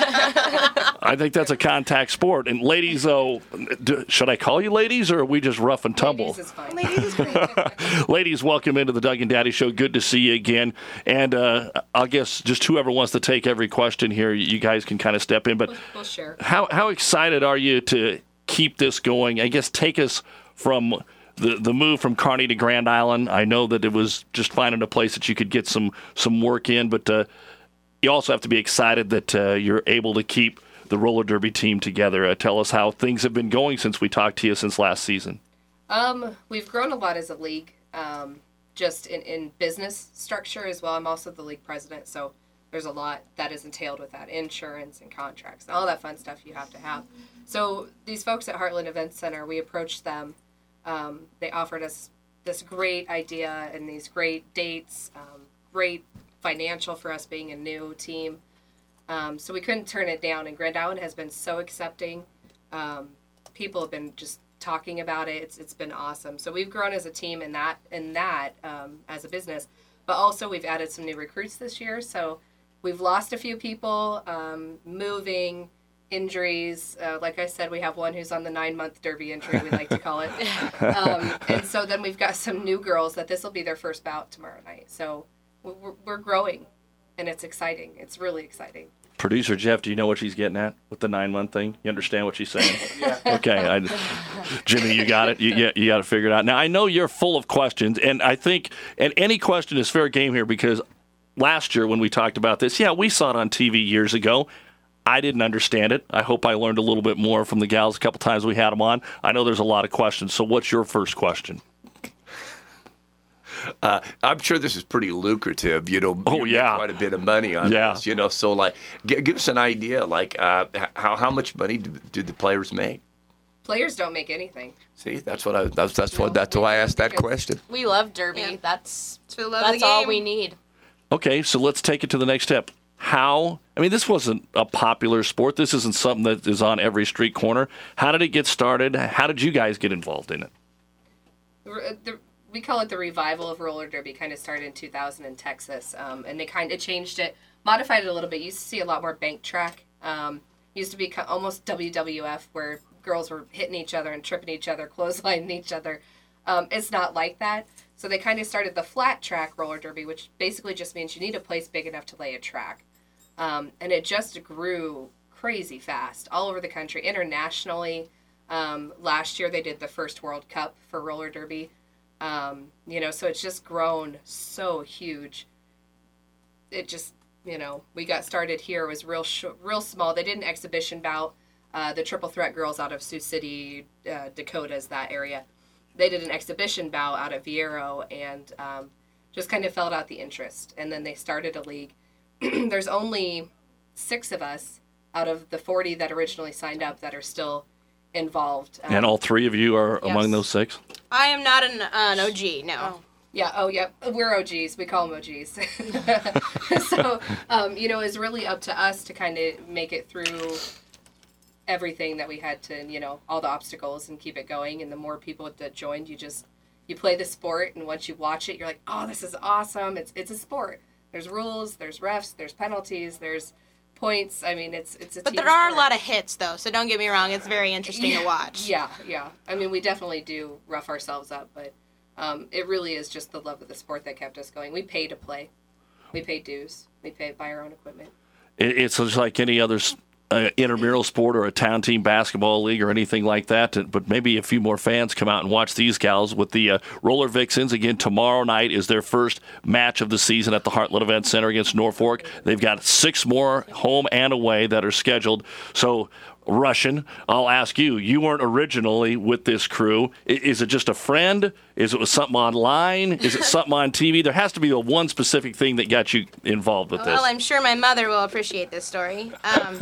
I think that's a contact sport. And ladies, though, do, should I call you ladies, or are we just rough and tumble? Ladies is fine. Ladies is great. Ladies, welcome into the Doug and Daddy Show. Good to see you again. And uh, I guess just whoever wants to take every question here, you guys can kind of step in. But We'll, we'll share. how how excited are you to keep this going? I guess take us from the the move from Kearney to Grand Island. I know that it was just finding a place that you could get some some work in, but uh, you also have to be excited that uh, you're able to keep the roller derby team together. Uh, tell us how things have been going since we talked to you since last season. Um, we've grown a lot as a league, um, just in, in business structure as well. I'm also the league president, so there's a lot that is entailed with that, insurance and contracts and all that fun stuff you have to have. So these folks at Heartland Event Center, we approached them. Um, they offered us this great idea and these great dates, um, great financial for us being a new team. Um, so we couldn't turn it down. And Grand Island has been so accepting. Um, people have been just talking about it. It's it's been awesome. So we've grown as a team in that in that um, as a business. But also we've added some new recruits this year. So we've lost a few people, um, moving, injuries. Uh, like I said, we have one who's on the nine-month derby injury, we like to call it. Um, and so then we've got some new girls that this will be their first bout tomorrow night. So we're, we're growing, and it's exciting. It's really exciting. Producer Jeff, do you know what she's getting at with the nine-month thing? You understand what she's saying? Yeah. Okay. I, Jimmy, you got it? You, you, you got to figure it out. Now, I know you're full of questions, and I think and any question is fair game here because last year when we talked about this, yeah, we saw it on T V years ago. I didn't understand it. I hope I learned a little bit more from the gals a couple times we had them on. I know there's a lot of questions. So what's your first question? Uh, I'm sure this is pretty lucrative. You know, oh, you yeah. make quite a bit of money on yeah. this. You know, so like, g- give us an idea. Like, uh, how how much money do, do the players make? Players don't make anything. See, that's what I that's that's what that's why I asked that question. We love derby. Yeah. That's we love that's all we need. Okay, so let's take it to the next step. How, I mean, this wasn't a popular sport. This isn't something that is on every street corner. How did it get started? How did you guys get involved in it? The, the, we call it the revival of roller derby. Kind of started in two thousand in Texas, um, and they kind of changed it, modified it a little bit. You used to see a lot more bank track. Um, used to be almost W W F, where girls were hitting each other and tripping each other, clotheslining each other. Um, it's not like that. So they kind of started the flat track roller derby, which basically just means you need a place big enough to lay a track. Um, and it just grew crazy fast all over the country, internationally. Um, last year they did the first World Cup for roller derby. Um, you know, so it's just grown so huge. It just, you know, we got started here. It was real, sh- real small. They did an exhibition bout uh, the Triple Threat girls out of Sioux City, uh, Dakotas, that area. They did an exhibition bout out at Viero and um, just kind of felt out the interest. And then they started a league. There's only six of us out of the forty that originally signed up that are still involved. Um, And all three of you are yes. among those six? I am not an, uh, an O G, no. Oh. Yeah, oh, yeah, we're O Gs. We call them O Gs. So, um, you know, it's really up to us to kind of make it through everything that we had to, you know, all the obstacles and keep it going. And the more people that joined, you just, you play the sport. And once you watch it, you're like, oh, this is awesome. It's it's a sport. There's rules, there's refs, there's penalties, there's points. I mean, it's it's a But team there are sport. a lot of hits, though, so don't get me wrong. It's very interesting yeah, to watch. Yeah, yeah. I mean, we definitely do rough ourselves up, but um, it really is just the love of the sport that kept us going. We pay to play. We pay dues. We pay buy our own equipment. It, it's just like any other uh, intramural sport or a town team basketball league or anything like that. But maybe a few more fans come out and watch these gals with the uh, Roller Vixens. Again, tomorrow night is their first match of the season at the Heartland Event Center against Norfolk. They've got six more home and away that are scheduled. So, Russian, I'll ask you, you weren't originally with this crew. I- Is it just a friend? Is it something online? Is it something on T V? There has to be the one specific thing that got you involved with this. Well, I'm sure my mother will appreciate this story. Um,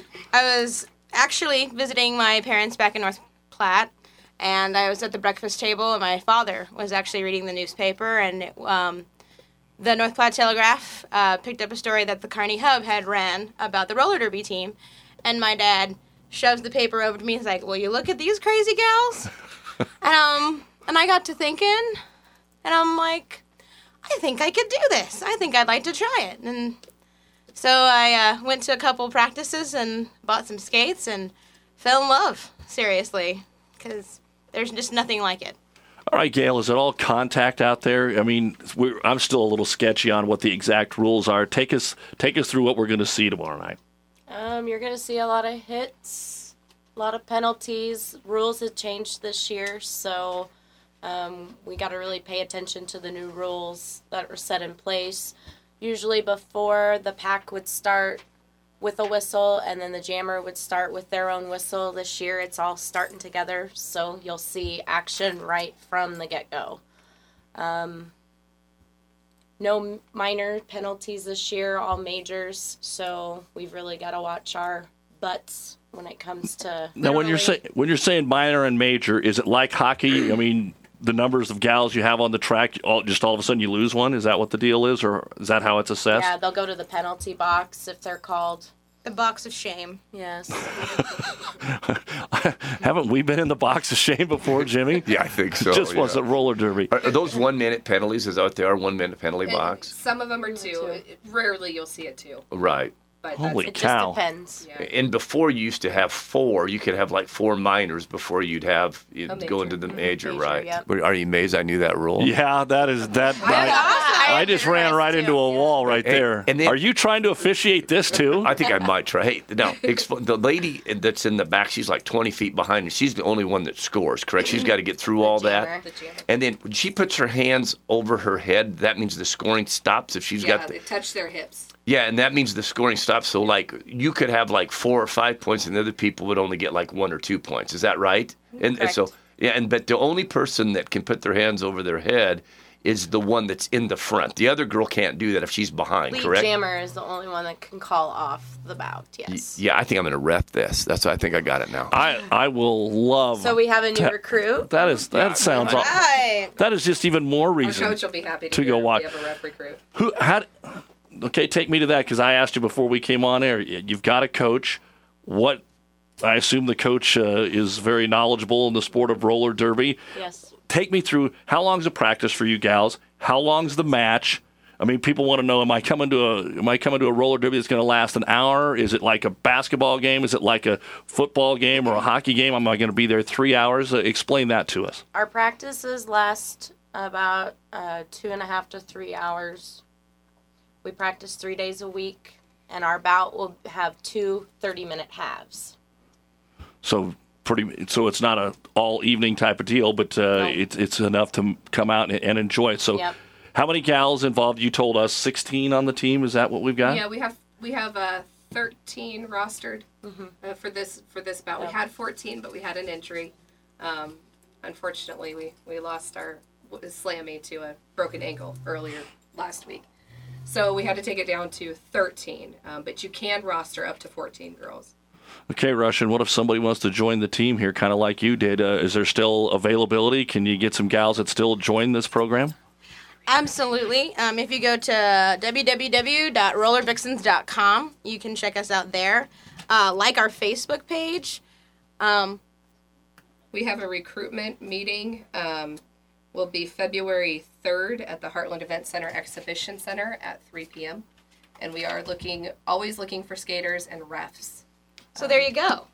I was actually visiting my parents back in North Platte, and I was at the breakfast table, and my father was actually reading the newspaper, and it, um, the North Platte Telegraph uh, picked up a story that the Kearney Hub had ran about the roller derby team, and my dad shoves the paper over to me. He's like, "Will you look at these crazy gals?" and um, and I got to thinking, and I'm like, I think I could do this. I think I'd like to try it. And so I uh, went to a couple practices and bought some skates and fell in love, seriously, because there's just nothing like it. All right, Gail, is it all contact out there? I mean, we're, I'm still a little sketchy on what the exact rules are. Take us, take us through what we're going to see tomorrow night. Um, you're going to see a lot of hits, a lot of penalties. Rules have changed this year, so um, we got to really pay attention to the new rules that were set in place. Usually before the pack would start with a whistle, and then the jammer would start with their own whistle. This year it's all starting together, so you'll see action right from the get-go. Um, no minor penalties this year, all majors, so we've really got to watch our butts when it comes to... Now, when you're saying when you're saying minor and major, is it like hockey? I mean, the numbers of gals you have on the track, all, just all of a sudden you lose one? Is that what the deal is, or is that how it's assessed? Yeah, they'll go to the penalty box if they're called. The box of shame. Yes. Haven't we been in the box of shame before, Jimmy? Yeah, I think so. Just yeah. wasn't roller derby. Are, are those one-minute penalties? Is out there one-minute penalty box? Some of them are two. Rarely you'll see it two. Right. But Holy that's, cow. It just depends. Yeah. And before you used to have four, you could have like four minors before you'd have you'd A go major. into the Mhm. major, Major, right? yep. But are you amazed I knew that rule? Yeah, that is that. I, I just ran right into a wall right there. and then- Are you trying to officiate this too? I think I might try. Hey, now, exp- the lady that's in the back, she's like twenty feet behind you. She's the only one that scores, correct? She's got to get through all that. The jammer. And then when she puts her hands over her head, that means the scoring stops if she's yeah, got the... they touch their hips. Yeah, and that means the scoring stops. So, like, you could have like four or five points, and the other people would only get like one or two points. Is that right? And, and so, yeah, and but the only person that can put their hands over their head is the one that's in the front. The other girl can't do that if she's behind. Lead correct? jammer is the only one that can call off the bout, yes. Yeah, I think I'm going to ref this. That's why I think I got it now. I I will love. So we have a new ta- recruit. That is that sounds. aw- Right. That is just even more Our reason coach will be happy to, to go hear watch. We have a ref recruit. Who had? Okay, take me to that because I asked you before we came on air. You've got a coach. What? I assume the coach uh, is very knowledgeable in the sport of roller derby. Yes. Take me through how long's the practice for you gals? How long's the match? I mean, people want to know: Am I coming to a Am I coming to a roller derby that's going to last an hour? Is it like a basketball game? Is it like a football game or a hockey game? Am I going to be there three hours? Uh, explain that to us. Our practices last about uh, two and a half to three hours. We practice three days a week, and our bout will have two thirty-minute halves. So pretty. So it's not a all evening type of deal, but uh, No. it's it's enough to m- come out and, and enjoy it. So, Yep. how many gals involved? You told us sixteen on the team. Is that what we've got? Yeah, we have we have uh, thirteen rostered uh, for this for this bout. We Yep. had fourteen, but we had an injury. Um, unfortunately, we, we lost our Slammy to a broken ankle earlier last week. So we had to take it down to thirteen. Um, but you can roster up to fourteen girls. Okay, Russian, what if somebody wants to join the team here, kind of like you did? Uh, is there still availability? Can you get some gals that still join this program? Absolutely. Um, if you go to w w w dot roller vixens dot com, you can check us out there. Uh, like our Facebook page. Um, We have a recruitment meeting. Um, will be February third at the Heartland Event Center Exhibition Center at three p.m. And we are looking, always looking for skaters and refs. So there you go.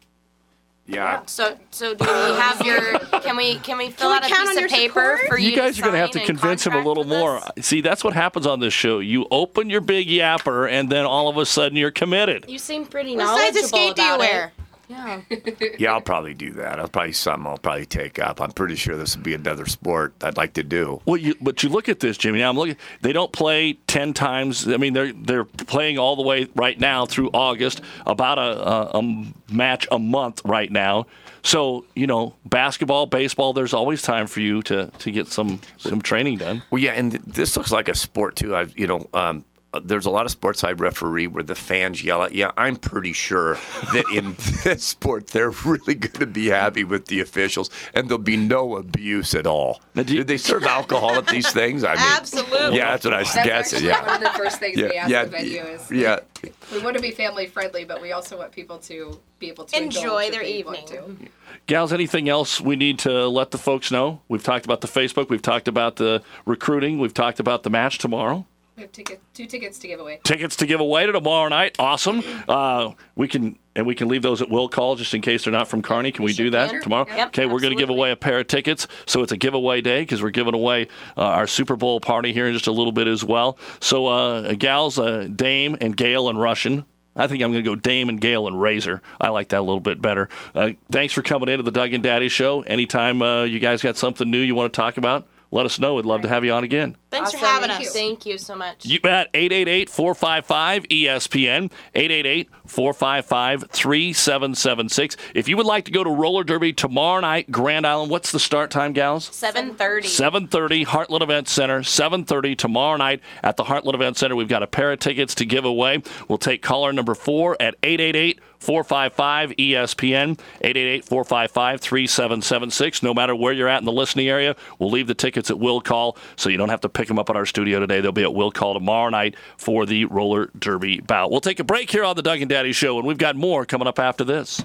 Yeah. So so do we have your? Can we can we fill Can we out a count piece on of your You paper for you? guys to are going to have sign to and convince him a little more. See, that's what happens on this show. You open your big yapper, and then all of a sudden you're committed. You seem pretty What size knowledgeable of skate do you about wear? it. Yeah. Yeah, I'll probably do that. That's probably something I'll probably take up. I'm pretty sure this would be another sport I'd like to do. Well, you, but you look at this, Jimmy. Now I'm looking. They don't play ten times. I mean, they're they're playing all the way right now through August, about a, a, a match a month right now. So you know, basketball, baseball. There's always time for you to, to get some some training done. Well, yeah, and th- this looks like a sport too. I've you know. Um, There's a lot of sports I referee where the fans yell at. Yeah, I'm pretty sure that in this sport they're really going to be happy with the officials, and there'll be no abuse at all. Did they serve alcohol at these things? I mean, Absolutely. Yeah, that's what I was That's guessing. actually Yeah, one of the first things we ask yeah, the venue is. yeah. We want to be family friendly, but we also want people to be able to Enjoy indulge if their they want evening. to. Gals, anything else we need to let the folks know? We've talked about the Facebook. We've talked about the recruiting. We've talked about the match tomorrow. We have ticket, two tickets to give away. Tickets to give away to tomorrow night. Awesome. Uh, we can and we can leave those at will call just in case they're not from Kearney. Can we do that can. tomorrow? Yep, okay, we're going to give away a pair of tickets. So it's a giveaway day because we're giving away uh, our Super Bowl party here in just a little bit as well. So uh, gals, uh, Dame and Gail and Russian. I think I'm going to go Dame and Gale and Razor. I like that a little bit better. Uh, thanks for coming into the Doug and Daddy Show. Anytime uh, you guys got something new you want to talk about, let us know. We'd love to have you on again. Thanks Awesome. for having Thank us. you. Thank you so much. You bet. eight eight eight, four five five, E S P N. eight eight eight, four five five, three seven seven six. If you would like to go to roller derby tomorrow night, Grand Island, what's the start time, gals? seven thirty. seven thirty, Heartland Event Center, seven thirty tomorrow night at the Heartland Event Center. We've got a pair of tickets to give away. We'll take caller number four at eight eight eight, four five five, E S P N, eight eight eight, four five five, three seven seven six. No matter where you're at in the listening area, we'll leave the tickets at will call, so you don't have to pick them up at our studio today. They'll be at will call tomorrow night for the roller derby bout. We'll take a break here on the Doug and Daddy Show, and we've got more coming up after this.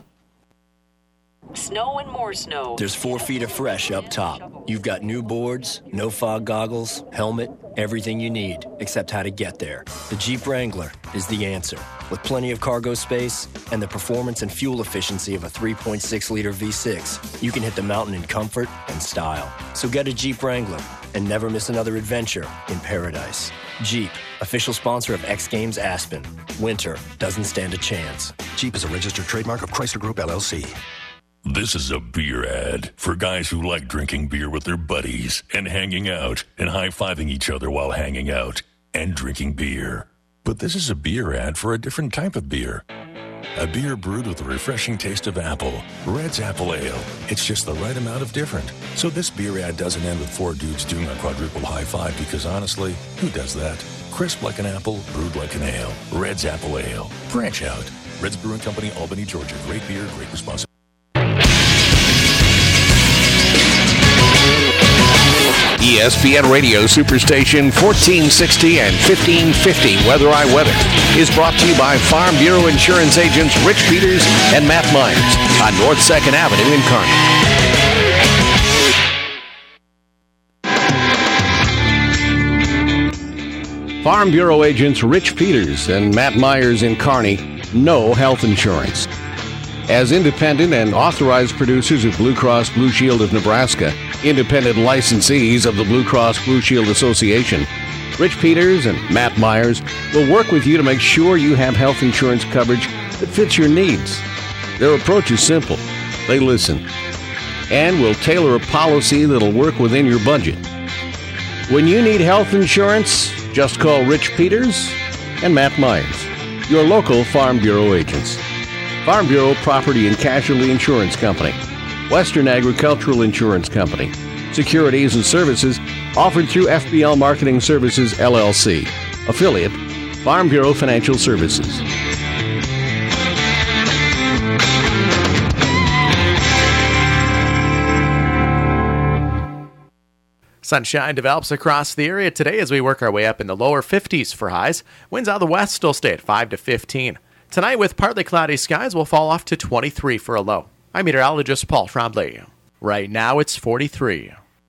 Snow and more snow. There's four feet of fresh up top. You've got new boards, no fog goggles, helmet, everything you need, except how to get there. The Jeep Wrangler is the answer. With plenty of cargo space and the performance and fuel efficiency of a three point six liter V six, you can hit the mountain in comfort and style. So get a Jeep Wrangler and never miss another adventure in paradise. Jeep, official sponsor of X Games Aspen. Winter doesn't stand a chance. Jeep is a registered trademark of Chrysler Group, L L C. This is a beer ad for guys who like drinking beer with their buddies and hanging out and high-fiving each other while hanging out and drinking beer. But this is a beer ad for a different type of beer. A beer brewed with a refreshing taste of apple. Red's Apple Ale. It's just the right amount of different. So this beer ad doesn't end with four dudes doing a quadruple high five because honestly, who does that? Crisp like an apple, brewed like an ale. Red's Apple Ale. Branch out. Red's Brewing Company, Albany, Georgia. Great beer, great responsibility. E S P N Radio Superstation fourteen sixty and fifteen fifty Weather I Weather is brought to you by Farm Bureau Insurance agents Rich Peters and Matt Myers on North second Avenue in Kearney. Farm Bureau agents Rich Peters and Matt Myers in Kearney know health insurance. As independent and authorized producers of Blue Cross Blue Shield of Nebraska, independent licensees of the Blue Cross Blue Shield Association, Rich Peters and Matt Myers will work with you to make sure you have health insurance coverage that fits your needs. Their approach is simple. They listen and will tailor a policy that'll work within your budget. When you need health insurance, just call Rich Peters and Matt Myers. your local Farm Bureau agents. Farm Bureau Property and Casualty Insurance Company, Western Agricultural Insurance Company, securities and services offered through F B L Marketing Services, L L C, affiliate, Farm Bureau Financial Services. Sunshine develops across the area today as we work our way up in the lower fifties for highs. Winds out of the west still stay at five to fifteen. Tonight, with partly cloudy skies, we'll fall off to twenty-three for a low. I'm meteorologist Paul Trombley. Right now, it's forty-three.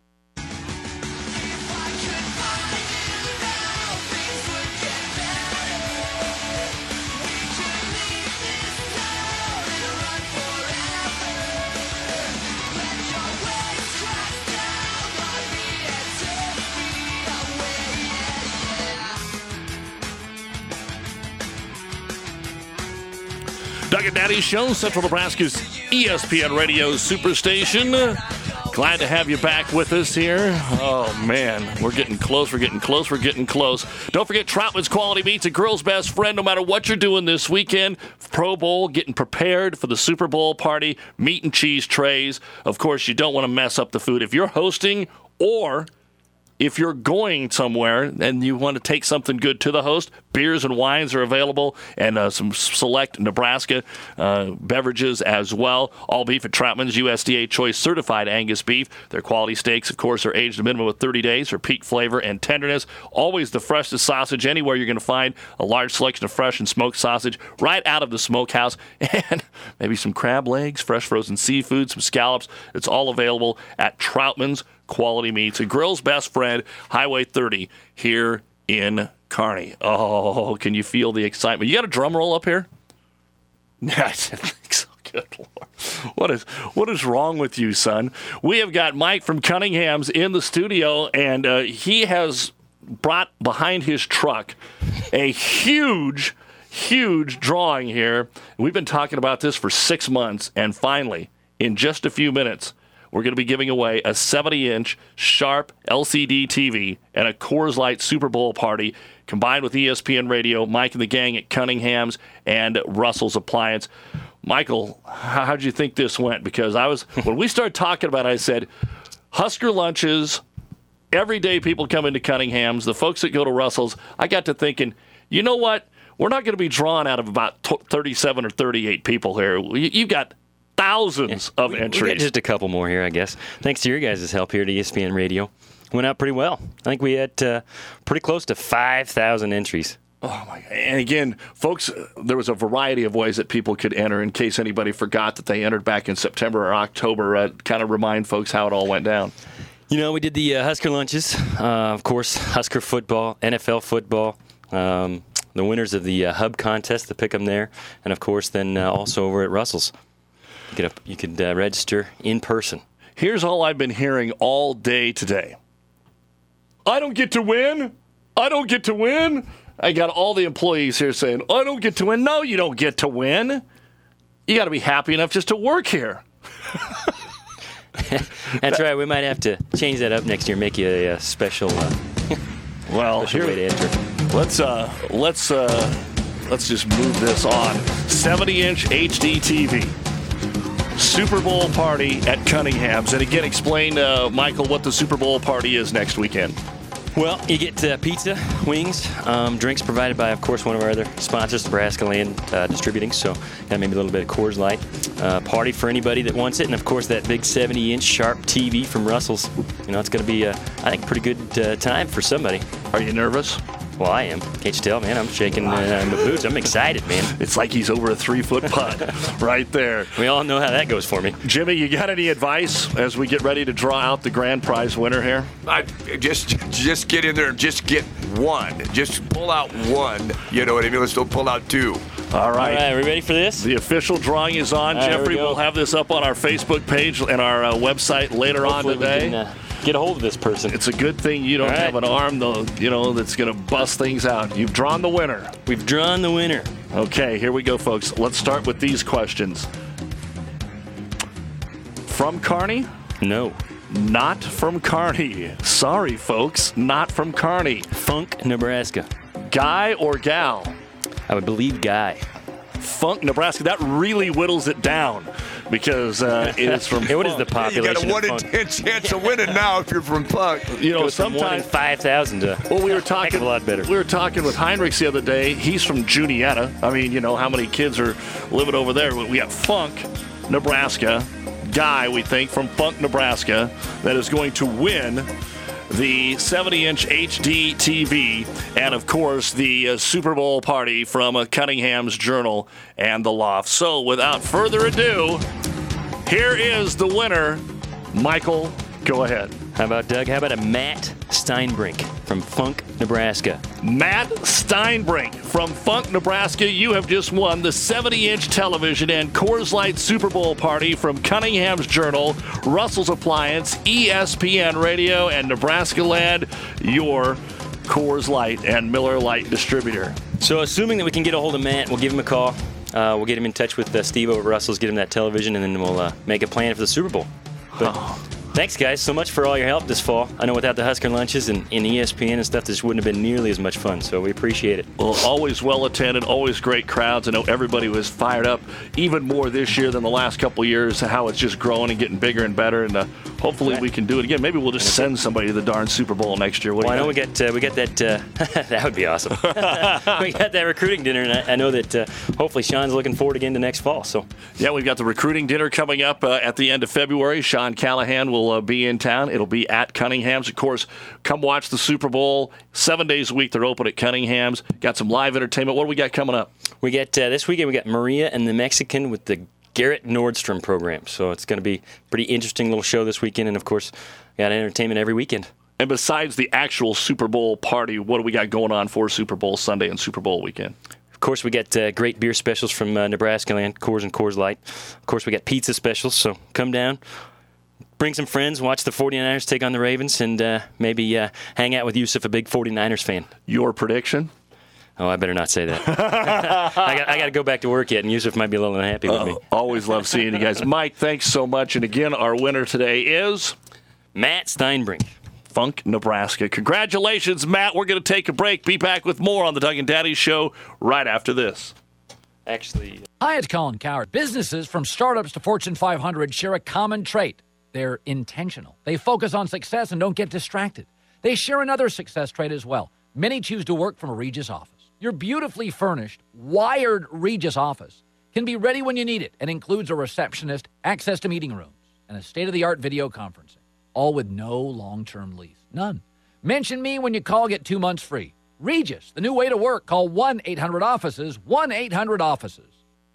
Doug and Daddy Show, Central Nebraska's E S P N Radio Superstation. Glad to have you back with us here. Oh, man, we're getting close, we're getting close, we're getting close. Don't forget Troutman's Quality Meats, a girl's best friend no matter what you're doing this weekend. Pro Bowl, getting prepared for the Super Bowl party, meat and cheese trays. Of course, you don't want to mess up the food. If you're hosting or if you're going somewhere and you want to take something good to the host, beers and wines are available, and uh, some select Nebraska uh, beverages as well. All beef at Troutman's, U S D A Choice Certified Angus beef. Their quality steaks, of course, are aged a minimum of thirty days for peak flavor and tenderness. Always the freshest sausage anywhere. You're going to find a large selection of fresh and smoked sausage right out of the smokehouse, and maybe some crab legs, fresh frozen seafood, some scallops. It's all available at Troutman's Quality Meats, a grill's best friend, Highway thirty here in Kearney. Oh, can you feel the excitement? You got a drum roll up here? I didn't think so. Good Lord. What is, what is wrong with you, son? We have got Mike from Cunningham's in the studio, and uh, he has brought behind his truck a huge, huge drawing here. We've been talking about this for six months, and finally, in just a few minutes, we're going to be giving away a seventy-inch Sharp L C D T V and a Coors Light Super Bowl party combined with E S P N Radio, Mike and the gang at Cunningham's, and Russell's Appliance. Michael, how'd you think this went? Because I was when we started talking about it, I said, Husker lunches, every day people come into Cunningham's, the folks that go to Russell's. I got to thinking, you know what? We're not going to be drawn out of about thirty-seven or thirty-eight people here. You've got thousands of we, entries. We got just a couple more here, I guess. Thanks to your guys' help here at E S P N Radio. Went out pretty well. I think we had uh, pretty close to five thousand entries. Oh, my God. And again, folks, there was a variety of ways that people could enter in case anybody forgot that they entered back in September or October. Uh, kind of remind folks how it all went down. You know, we did the uh, Husker lunches. Uh, of course, Husker football, N F L football. Um, the winners of the uh, Hub contest, the pick 'em there. And, of course, then uh, also over at Russell's. You could, you could uh, register in person. Here's all I've been hearing all day today. I don't get to win. I don't get to win. I got all the employees here saying, I don't get to win. No, you don't get to win. You got to be happy enough just to work here. That's right. We might have to change that up next year, make you a, a special, uh, well, special here, way to enter. Let's, uh, let's, uh, let's just move this on. seventy-inch H D T V. Super Bowl party at Cunningham's. And again, explain, uh, Michael, what the Super Bowl party is next weekend. Well, you get uh, pizza, wings, um, drinks provided by, of course, one of our other sponsors, Nebraska Land uh, Distributing. So, yeah, maybe a little bit of Coors Light. Uh, party for anybody that wants it. And, of course, that big seventy-inch Sharp T V from Russell's. You know, it's going to be, uh, I think, a pretty good uh, time for somebody. Are you nervous? Well, I am. Can't you tell, man? I'm shaking uh, my boots. I'm excited, man. It's like he's over a three-foot putt right there. We all know how that goes for me. Jimmy, you got any advice as we get ready to draw out the grand prize winner here? I just just get in there and just get one. Just pull out one. You know what I mean? Let's don't pull out two. All right. All right, are we ready for this? The official drawing is on. All right, Jeffrey we will have this up on our Facebook page and our uh, website later Hopefully on today. We can, uh, get a hold of this person. It's a good thing you don't All right. have an arm, though, you know, that's going to bust things out. You've drawn the winner. We've drawn the winner. Okay, here we go, folks. Let's start with these questions. From Kearney? No. Not from Kearney. Sorry, folks. Not from Kearney. Funk, Nebraska. Guy or gal? I would believe Guy. Funk, Nebraska. That really whittles it down because uh, it is from. Hey, what is the population? You got a of one in Funk? ten chance of winning now if you're from Funk. You know, Goes from one in sometimes five thousand to well, we were heck talking of a lot better. We were talking with Heinrichs the other day. He's from Juniata. I mean, you know how many kids are living over there? We got Funk, Nebraska. Guy, we think, from Funk, Nebraska, that is going to win the seventy-inch H D T V, and of course the uh, Super Bowl party from uh, Cunningham's Journal and the Loft. So without further ado, here is the winner. Michael, go ahead. How about Doug? How about a Matt Steinbrink from Funk, Nebraska? Matt Steinbrink from Funk, Nebraska. You have just won the seventy-inch television and Coors Light Super Bowl party from Cunningham's Journal, Russell's Appliance, E S P N Radio, and Nebraska Land, your Coors Light and Miller Lite distributor. So assuming that we can get a hold of Matt, we'll give him a call. Uh, we'll get him in touch with uh, Steve over at Russell's, get him that television, and then we'll uh, make a plan for the Super Bowl. But thanks, guys, so much for all your help this fall. I know without the Husker lunches and, and E S P N and stuff, this wouldn't have been nearly as much fun, so we appreciate it. Well, always well attended, always great crowds. I know everybody was fired up even more this year than the last couple of years, how it's just growing and getting bigger and better, and uh, hopefully right. we can do it again. Maybe we'll just send somebody to the darn Super Bowl next year. What well, do you I know think? we got, uh, we got that, uh, that would be awesome. We got that recruiting dinner, and I, I know that uh, hopefully Sean's looking forward again to next fall. So yeah, we've got the recruiting dinner coming up uh, at the end of February. Sean Callahan will uh, be in town. It'll be at Cunningham's. Of course, come watch the Super Bowl. Seven days a week, they're open at Cunningham's. Got some live entertainment. What do we got coming up? We got uh, this weekend, we got Maria and the Mexican with the Garrett Nordstrom program. So it's going to be a pretty interesting little show this weekend. And, of course, we got entertainment every weekend. And besides the actual Super Bowl party, what do we got going on for Super Bowl Sunday and Super Bowl weekend? Of course, we got uh, great beer specials from uh, Nebraska Land, Coors and Coors Light. Of course, we got pizza specials, so come down. Bring some friends, watch the 49ers take on the Ravens, and uh, maybe uh, hang out with Yusuf, a big 49ers fan. Your prediction? Oh, I better not say that. I got I got to go back to work yet, and Yusuf might be a little unhappy with uh, me. Always love seeing you guys. Mike, thanks so much. And again, our winner today is Matt Steinbrink. Funk, Nebraska. Congratulations, Matt. We're going to take a break. Be back with more on the Doug and Daddy Show right after this. Actually. Hi, it's Colin Coward. Businesses from startups to Fortune five hundred share a common trait. They're intentional. They focus on success and don't get distracted. They share another success trait as well. Many choose to work from a Regis office. Your beautifully furnished, wired Regis office can be ready when you need it and includes a receptionist, access to meeting rooms, and a state-of-the-art video conferencing, all with no long-term lease. None. Mention me when you call, get two months free. Regis, the new way to work. Call one eight hundred offices, one eight hundred offices.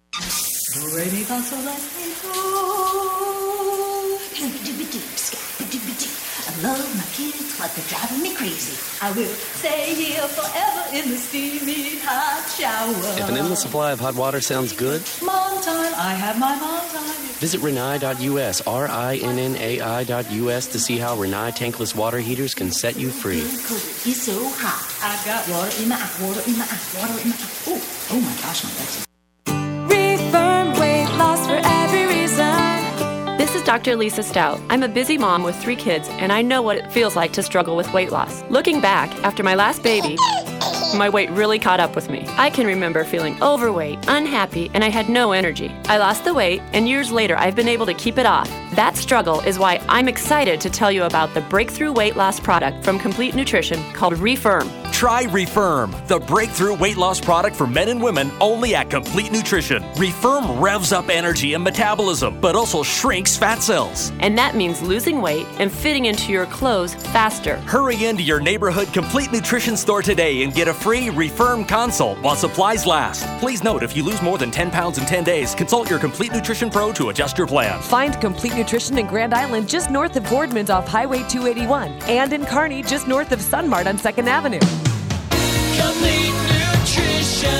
I love my kids, but they're driving me crazy. I will stay here forever in the steamy hot shower. If an endless supply of hot water sounds good, Mom time, I have my mom time. visit Rinnai dot U S, R I N N A I dot U S to see how Rinnai tankless water heaters can set you free. It's so hot. I got water in my eye, water in my eye, water in my eye. Oh, oh my gosh, my legs. Refirm weight loss for every reason. This is Doctor Lisa Stout. I'm a busy mom with three kids, and I know what it feels like to struggle with weight loss. Looking back, after my last baby, my weight really caught up with me. I can remember feeling overweight, unhappy, and I had no energy. I lost the weight, and years later, I've been able to keep it off. That struggle is why I'm excited to tell you about the breakthrough weight loss product from Complete Nutrition called Refirm. Try Refirm, the breakthrough weight loss product for men and women only at Complete Nutrition. Refirm revs up energy and metabolism, but also shrinks fat cells. And that means losing weight and fitting into your clothes faster. Hurry into your neighborhood Complete Nutrition store today and get a free Refirm consult while supplies last. Please note, if you lose more than ten pounds in ten days, consult your Complete Nutrition Pro to adjust your plan. Find Complete Nutrition in Grand Island just north of Boardman's off Highway two eighty-one and in Kearney just north of Sunmart on second Avenue. Complete Nutrition.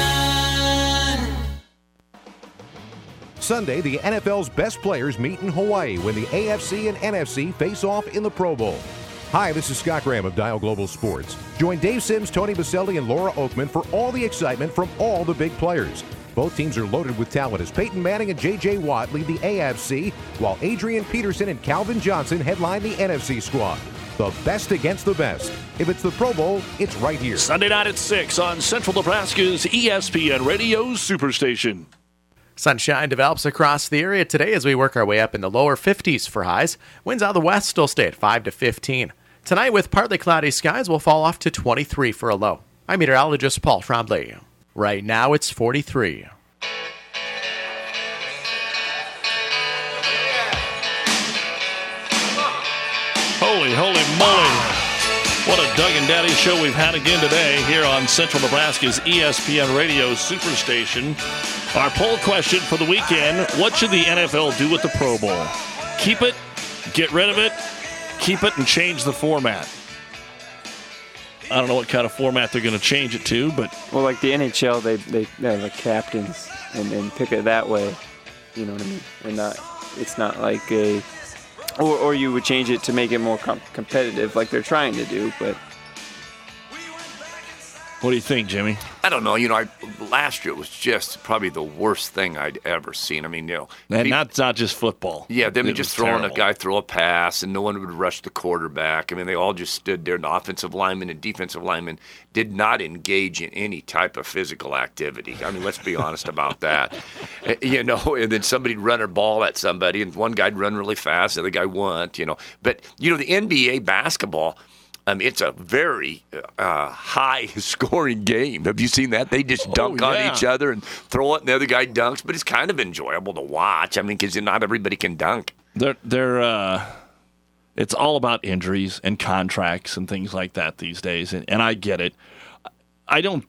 Sunday, the N F L's best players meet in Hawaii when the A F C and N F C face off in the Pro Bowl. Hi, this is Scott Graham of Dial Global Sports. Join Dave Sims, Tony Baselli, and Laura Oakman for all the excitement from all the big players. Both teams are loaded with talent as Peyton Manning and J J. Watt lead the A F C, while Adrian Peterson and Calvin Johnson headline the N F C squad. The best against the best. If it's the Pro Bowl, it's right here. Sunday night at six on Central Nebraska's E S P N Radio Superstation. Sunshine develops across the area today as we work our way up in the lower fifties for highs. Winds out of the west still stay at five to fifteen. Tonight, with partly cloudy skies, will fall off to twenty-three for a low. I'm meteorologist Paul Trombley. Right now, it's forty-three. Holy, holy moly. What a Doug and Daddy show we've had again today here on Central Nebraska's E S P N Radio Superstation. Our poll question for the weekend, what should the N F L do with the Pro Bowl? Keep it, get rid of it, keep it, and change the format. I don't know what kind of format they're going to change it to, but... Well, like the N H L, they, they, they have the captains and, and pick it that way. You know what I mean? And not, it's not like a... Or, or you would change it to make it more com- competitive, like they're trying to do, but... What do you think, Jimmy? I don't know. You know, I, last year was just probably the worst thing I'd ever seen. I mean, you know. And not, not just football. Yeah, they would just throwing terrible. a guy throw a pass, and no one would rush the quarterback. I mean, they all just stood there, and the offensive linemen and defensive linemen did not engage in any type of physical activity. I mean, let's be honest about that. You know, and then somebody'd run a ball at somebody, and one guy'd run really fast, the other guy wouldn't, you know. But, you know, the N B A basketball, I mean, it's a very uh, high-scoring game. Have you seen that? They just dunk oh, yeah. on each other and throw it, and the other guy dunks. But it's kind of enjoyable to watch. I mean, because not everybody can dunk. They're they're uh, it's all about injuries and contracts and things like that these days, and, and I get it. I don't.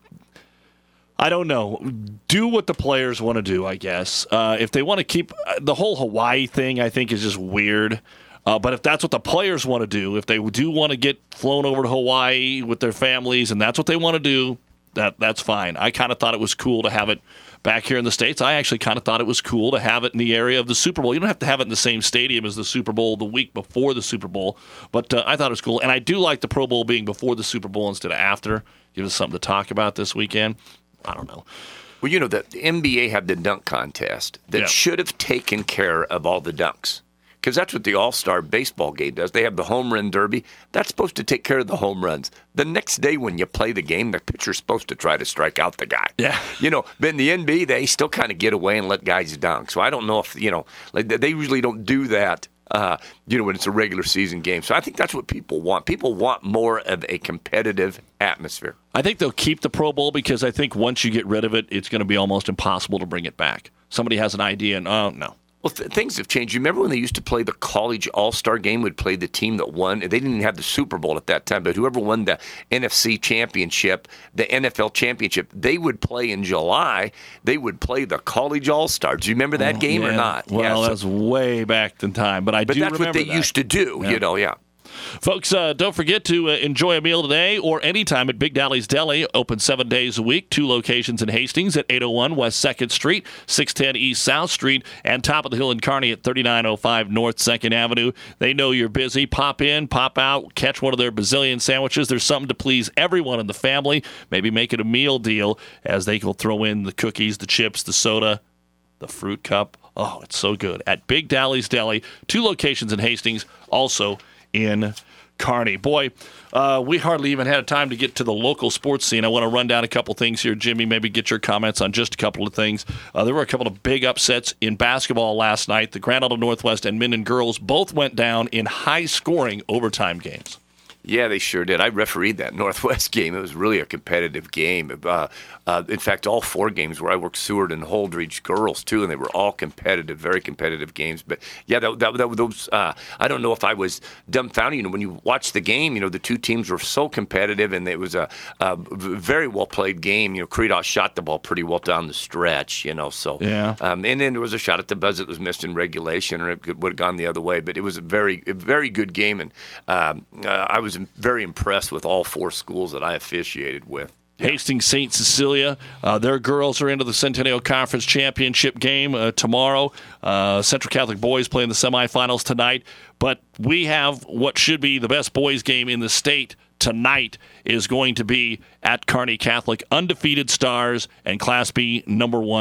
I don't know. Do what the players want to do, I guess. Uh, if they want to keep the whole Hawaii thing, I think is just weird. Uh, but if that's what the players want to do, if they do want to get flown over to Hawaii with their families and that's what they want to do, that that's fine. I kind of thought it was cool to have it back here in the States. I actually kind of thought it was cool to have it in the area of the Super Bowl. You don't have to have it in the same stadium as the Super Bowl the week before the Super Bowl, but uh, I thought it was cool. And I do like the Pro Bowl being before the Super Bowl instead of after. Give us something to talk about this weekend. I don't know. Well, you know, the N B A had the dunk contest that Yeah. should have taken care of all the dunks. Because that's what the All-Star baseball game does. They have the home run derby. That's supposed to take care of the home runs. The next day when you play the game, the pitcher's supposed to try to strike out the guy. Yeah. You know, but in the N B A, they still kind of get away and let guys dunk. So I don't know if, you know, like they usually don't do that, uh, you know, when it's a regular season game. So I think that's what people want. People want more of a competitive atmosphere. I think they'll keep the Pro Bowl because I think once you get rid of it, it's going to be almost impossible to bring it back. Somebody has an idea and, oh, no. Well, th- things have changed. You remember when they used to play the college all-star game, would play the team that won? They didn't even have the Super Bowl at that time, but whoever won the N F C championship, the N F L championship, they would play in July. They would play the college all-stars. Do you remember that game yeah. or not? Well, yeah, so, that's way back in time, but I but do that's remember what they that. used to do, Yeah. you know, yeah. Folks, uh, don't forget to uh, enjoy a meal today or anytime at Big Dolly's Deli. Open seven days a week. Two locations in Hastings at eight oh one West second Street, six ten East South Street, and top of the hill in Kearney at thirty-nine oh five North second Avenue. They know you're busy. Pop in, pop out, catch one of their bazillion sandwiches. There's something to please everyone in the family. Maybe make it a meal deal as they will throw in the cookies, the chips, the soda, the fruit cup. Oh, it's so good. At Big Dolly's Deli, two locations in Hastings, also in Kearney. Boy, uh, we hardly even had time to get to the local sports scene. I want to run down a couple things here, Jimmy, maybe get your comments on just a couple of things. Uh, there were a couple of big upsets in basketball last night. The Grand Island Northwest and Minden girls both went down in high-scoring overtime games. Yeah, they sure did. I refereed that Northwest game. It was really a competitive game. Uh, uh, in fact, all four games where I worked Seward and Holdridge girls, too, and they were all competitive, very competitive games. But, yeah, that, that, that, those. Uh, I don't know if I was dumbfounded. You know, when you watch the game, you know, the two teams were so competitive, and it was a, a very well-played game. You know, Credos shot the ball pretty well down the stretch, you know. So, yeah. Um, and then there was a shot at the buzzer that was missed in regulation, or it would have gone the other way. But it was a very, a very good game, and um, uh, I was very impressed with all four schools that I officiated with. Hastings Saint Cecilia, uh, their girls are into the Centennial Conference Championship game uh, tomorrow. Uh, Central Catholic boys play in the semifinals tonight. But we have what should be the best boys game in the state tonight is going to be at Kearney Catholic. Undefeated Stars and Class B number one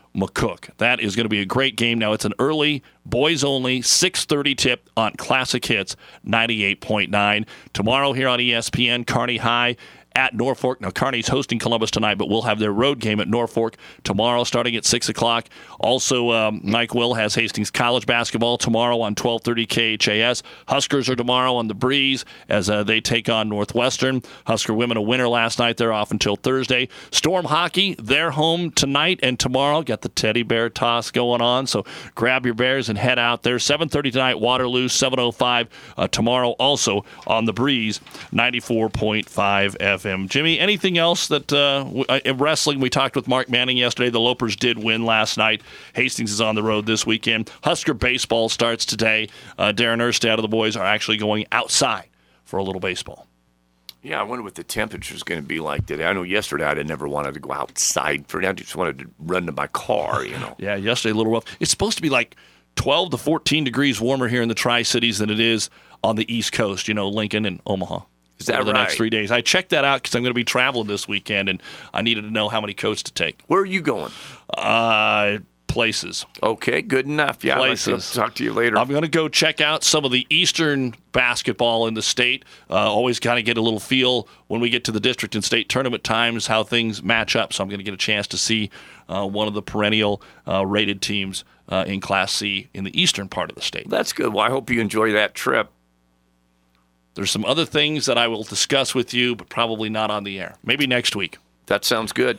McCook. That is going to be a great game. Now, it's an early, boys-only, six thirty tip on Classic Hits ninety-eight point nine. Tomorrow here on E S P N, Kearney High at Norfolk. Now, Kearney's hosting Columbus tonight, but we'll have their road game at Norfolk tomorrow starting at six o'clock. Also, um, Mike Will has Hastings College basketball tomorrow on twelve thirty K H A S. Huskers are tomorrow on the Breeze as uh, they take on Northwestern. Husker women a winner last night. They're off until Thursday. Storm Hockey, they're home tonight and tomorrow. Got the teddy bear toss going on, so grab your bears and head out there. seven thirty tonight, Waterloo, seven oh five uh, tomorrow, also on the Breeze, ninety-four point five F M. Jimmy, anything else that uh, in wrestling? We talked with Mark Manning yesterday. The Lopers did win last night. Hastings is on the road this weekend. Husker baseball starts today. Uh, Darren Erstad of the boys are actually going outside for a little baseball. Yeah, I wonder what the temperature is going to be like today. I know yesterday I never wanted to go outside for it. I just wanted to run to my car, you know. Yeah, yesterday a little rough. It's supposed to be like twelve to fourteen degrees warmer here in the Tri-Cities than it is on the East Coast, you know, Lincoln and Omaha. Is that over the right? next three days. I checked that out because I'm going to be traveling this weekend, and I needed to know how many coats to take. Where are you going? Uh, places. Okay, good enough. Yeah, places. I'll talk to you later. I'm going to go check out some of the Eastern basketball in the state. Uh, always kind of get a little feel when we get to the district and state tournament times how things match up. So I'm going to get a chance to see uh, one of the perennial uh, rated teams uh, in Class C in the eastern part of the state. That's good. Well, I hope you enjoy that trip. There's some other things that I will discuss with you, but probably not on the air. Maybe next week. That sounds good.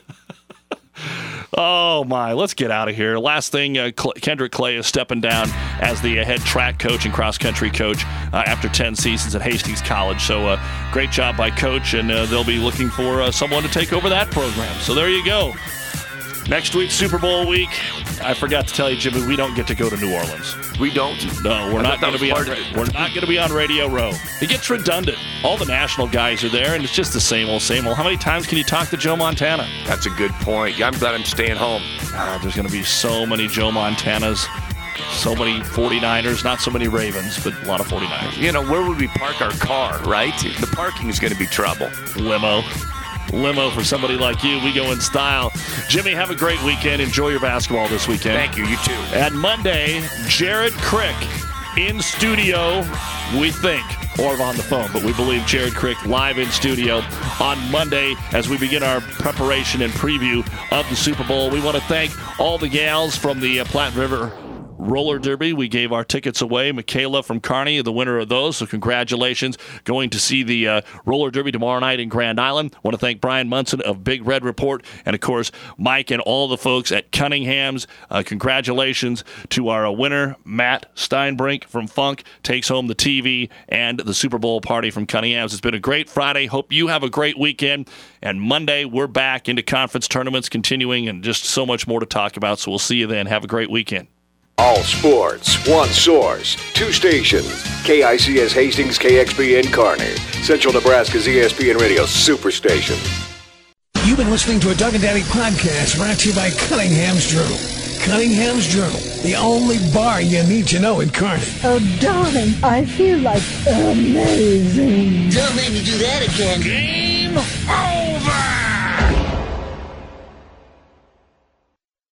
Oh, my. Let's get out of here. Last thing, uh, Cl- Kendrick Clay is stepping down as the uh, head track coach and cross-country coach uh, after ten seasons at Hastings College. So uh, great job by Coach, and uh, they'll be looking for uh, someone to take over that program. So there you go. Next week, Super Bowl week. I forgot to tell you, Jimmy, we don't get to go to New Orleans. We don't? No, we're I not going to be on, we're not going to be on Radio Row. It gets redundant. All the national guys are there, and it's just the same old, same old. How many times can you talk to Joe Montana? That's a good point. Yeah, I'm glad I'm staying home. Ah, there's going to be so many Joe Montanas, so many forty-niners, not so many Ravens, but a lot of forty-niners. You know, where would we park our car, right? The parking is going to be trouble. Limo. Limo for somebody like you. We go in style. Jimmy, have a great weekend. Enjoy your basketball this weekend. Thank you. You too. And Monday, Jared Crick in studio, we think, or on the phone, but we believe Jared Crick live in studio on Monday as we begin our preparation and preview of the Super Bowl. We want to thank all the gals from the uh, Platte River Roller Derby. We gave our tickets away. Michaela from Kearney, the winner of those, so congratulations. Going to see the uh, Roller Derby tomorrow night in Grand Island. Want to thank Brian Munson of Big Red Report, and of course Mike and all the folks at Cunningham's. Uh, congratulations to our uh, winner, Matt Steinbrink from Funk, takes home the T V and the Super Bowl party from Cunningham's. It's been a great Friday. Hope you have a great weekend. And Monday, we're back into conference tournaments continuing, and just so much more to talk about. So we'll see you then. Have a great weekend. All sports, one source, two stations. K I C S Hastings, K X P N Kearney. Central Nebraska's E S P N Radio Superstation. You've been listening to a Doug and Daddy podcast brought to you by Cunningham's Journal. Cunningham's Journal, the only bar you need to know in Kearney. Oh, darling, I feel like amazing. Don't make me do that again. Game. Hey.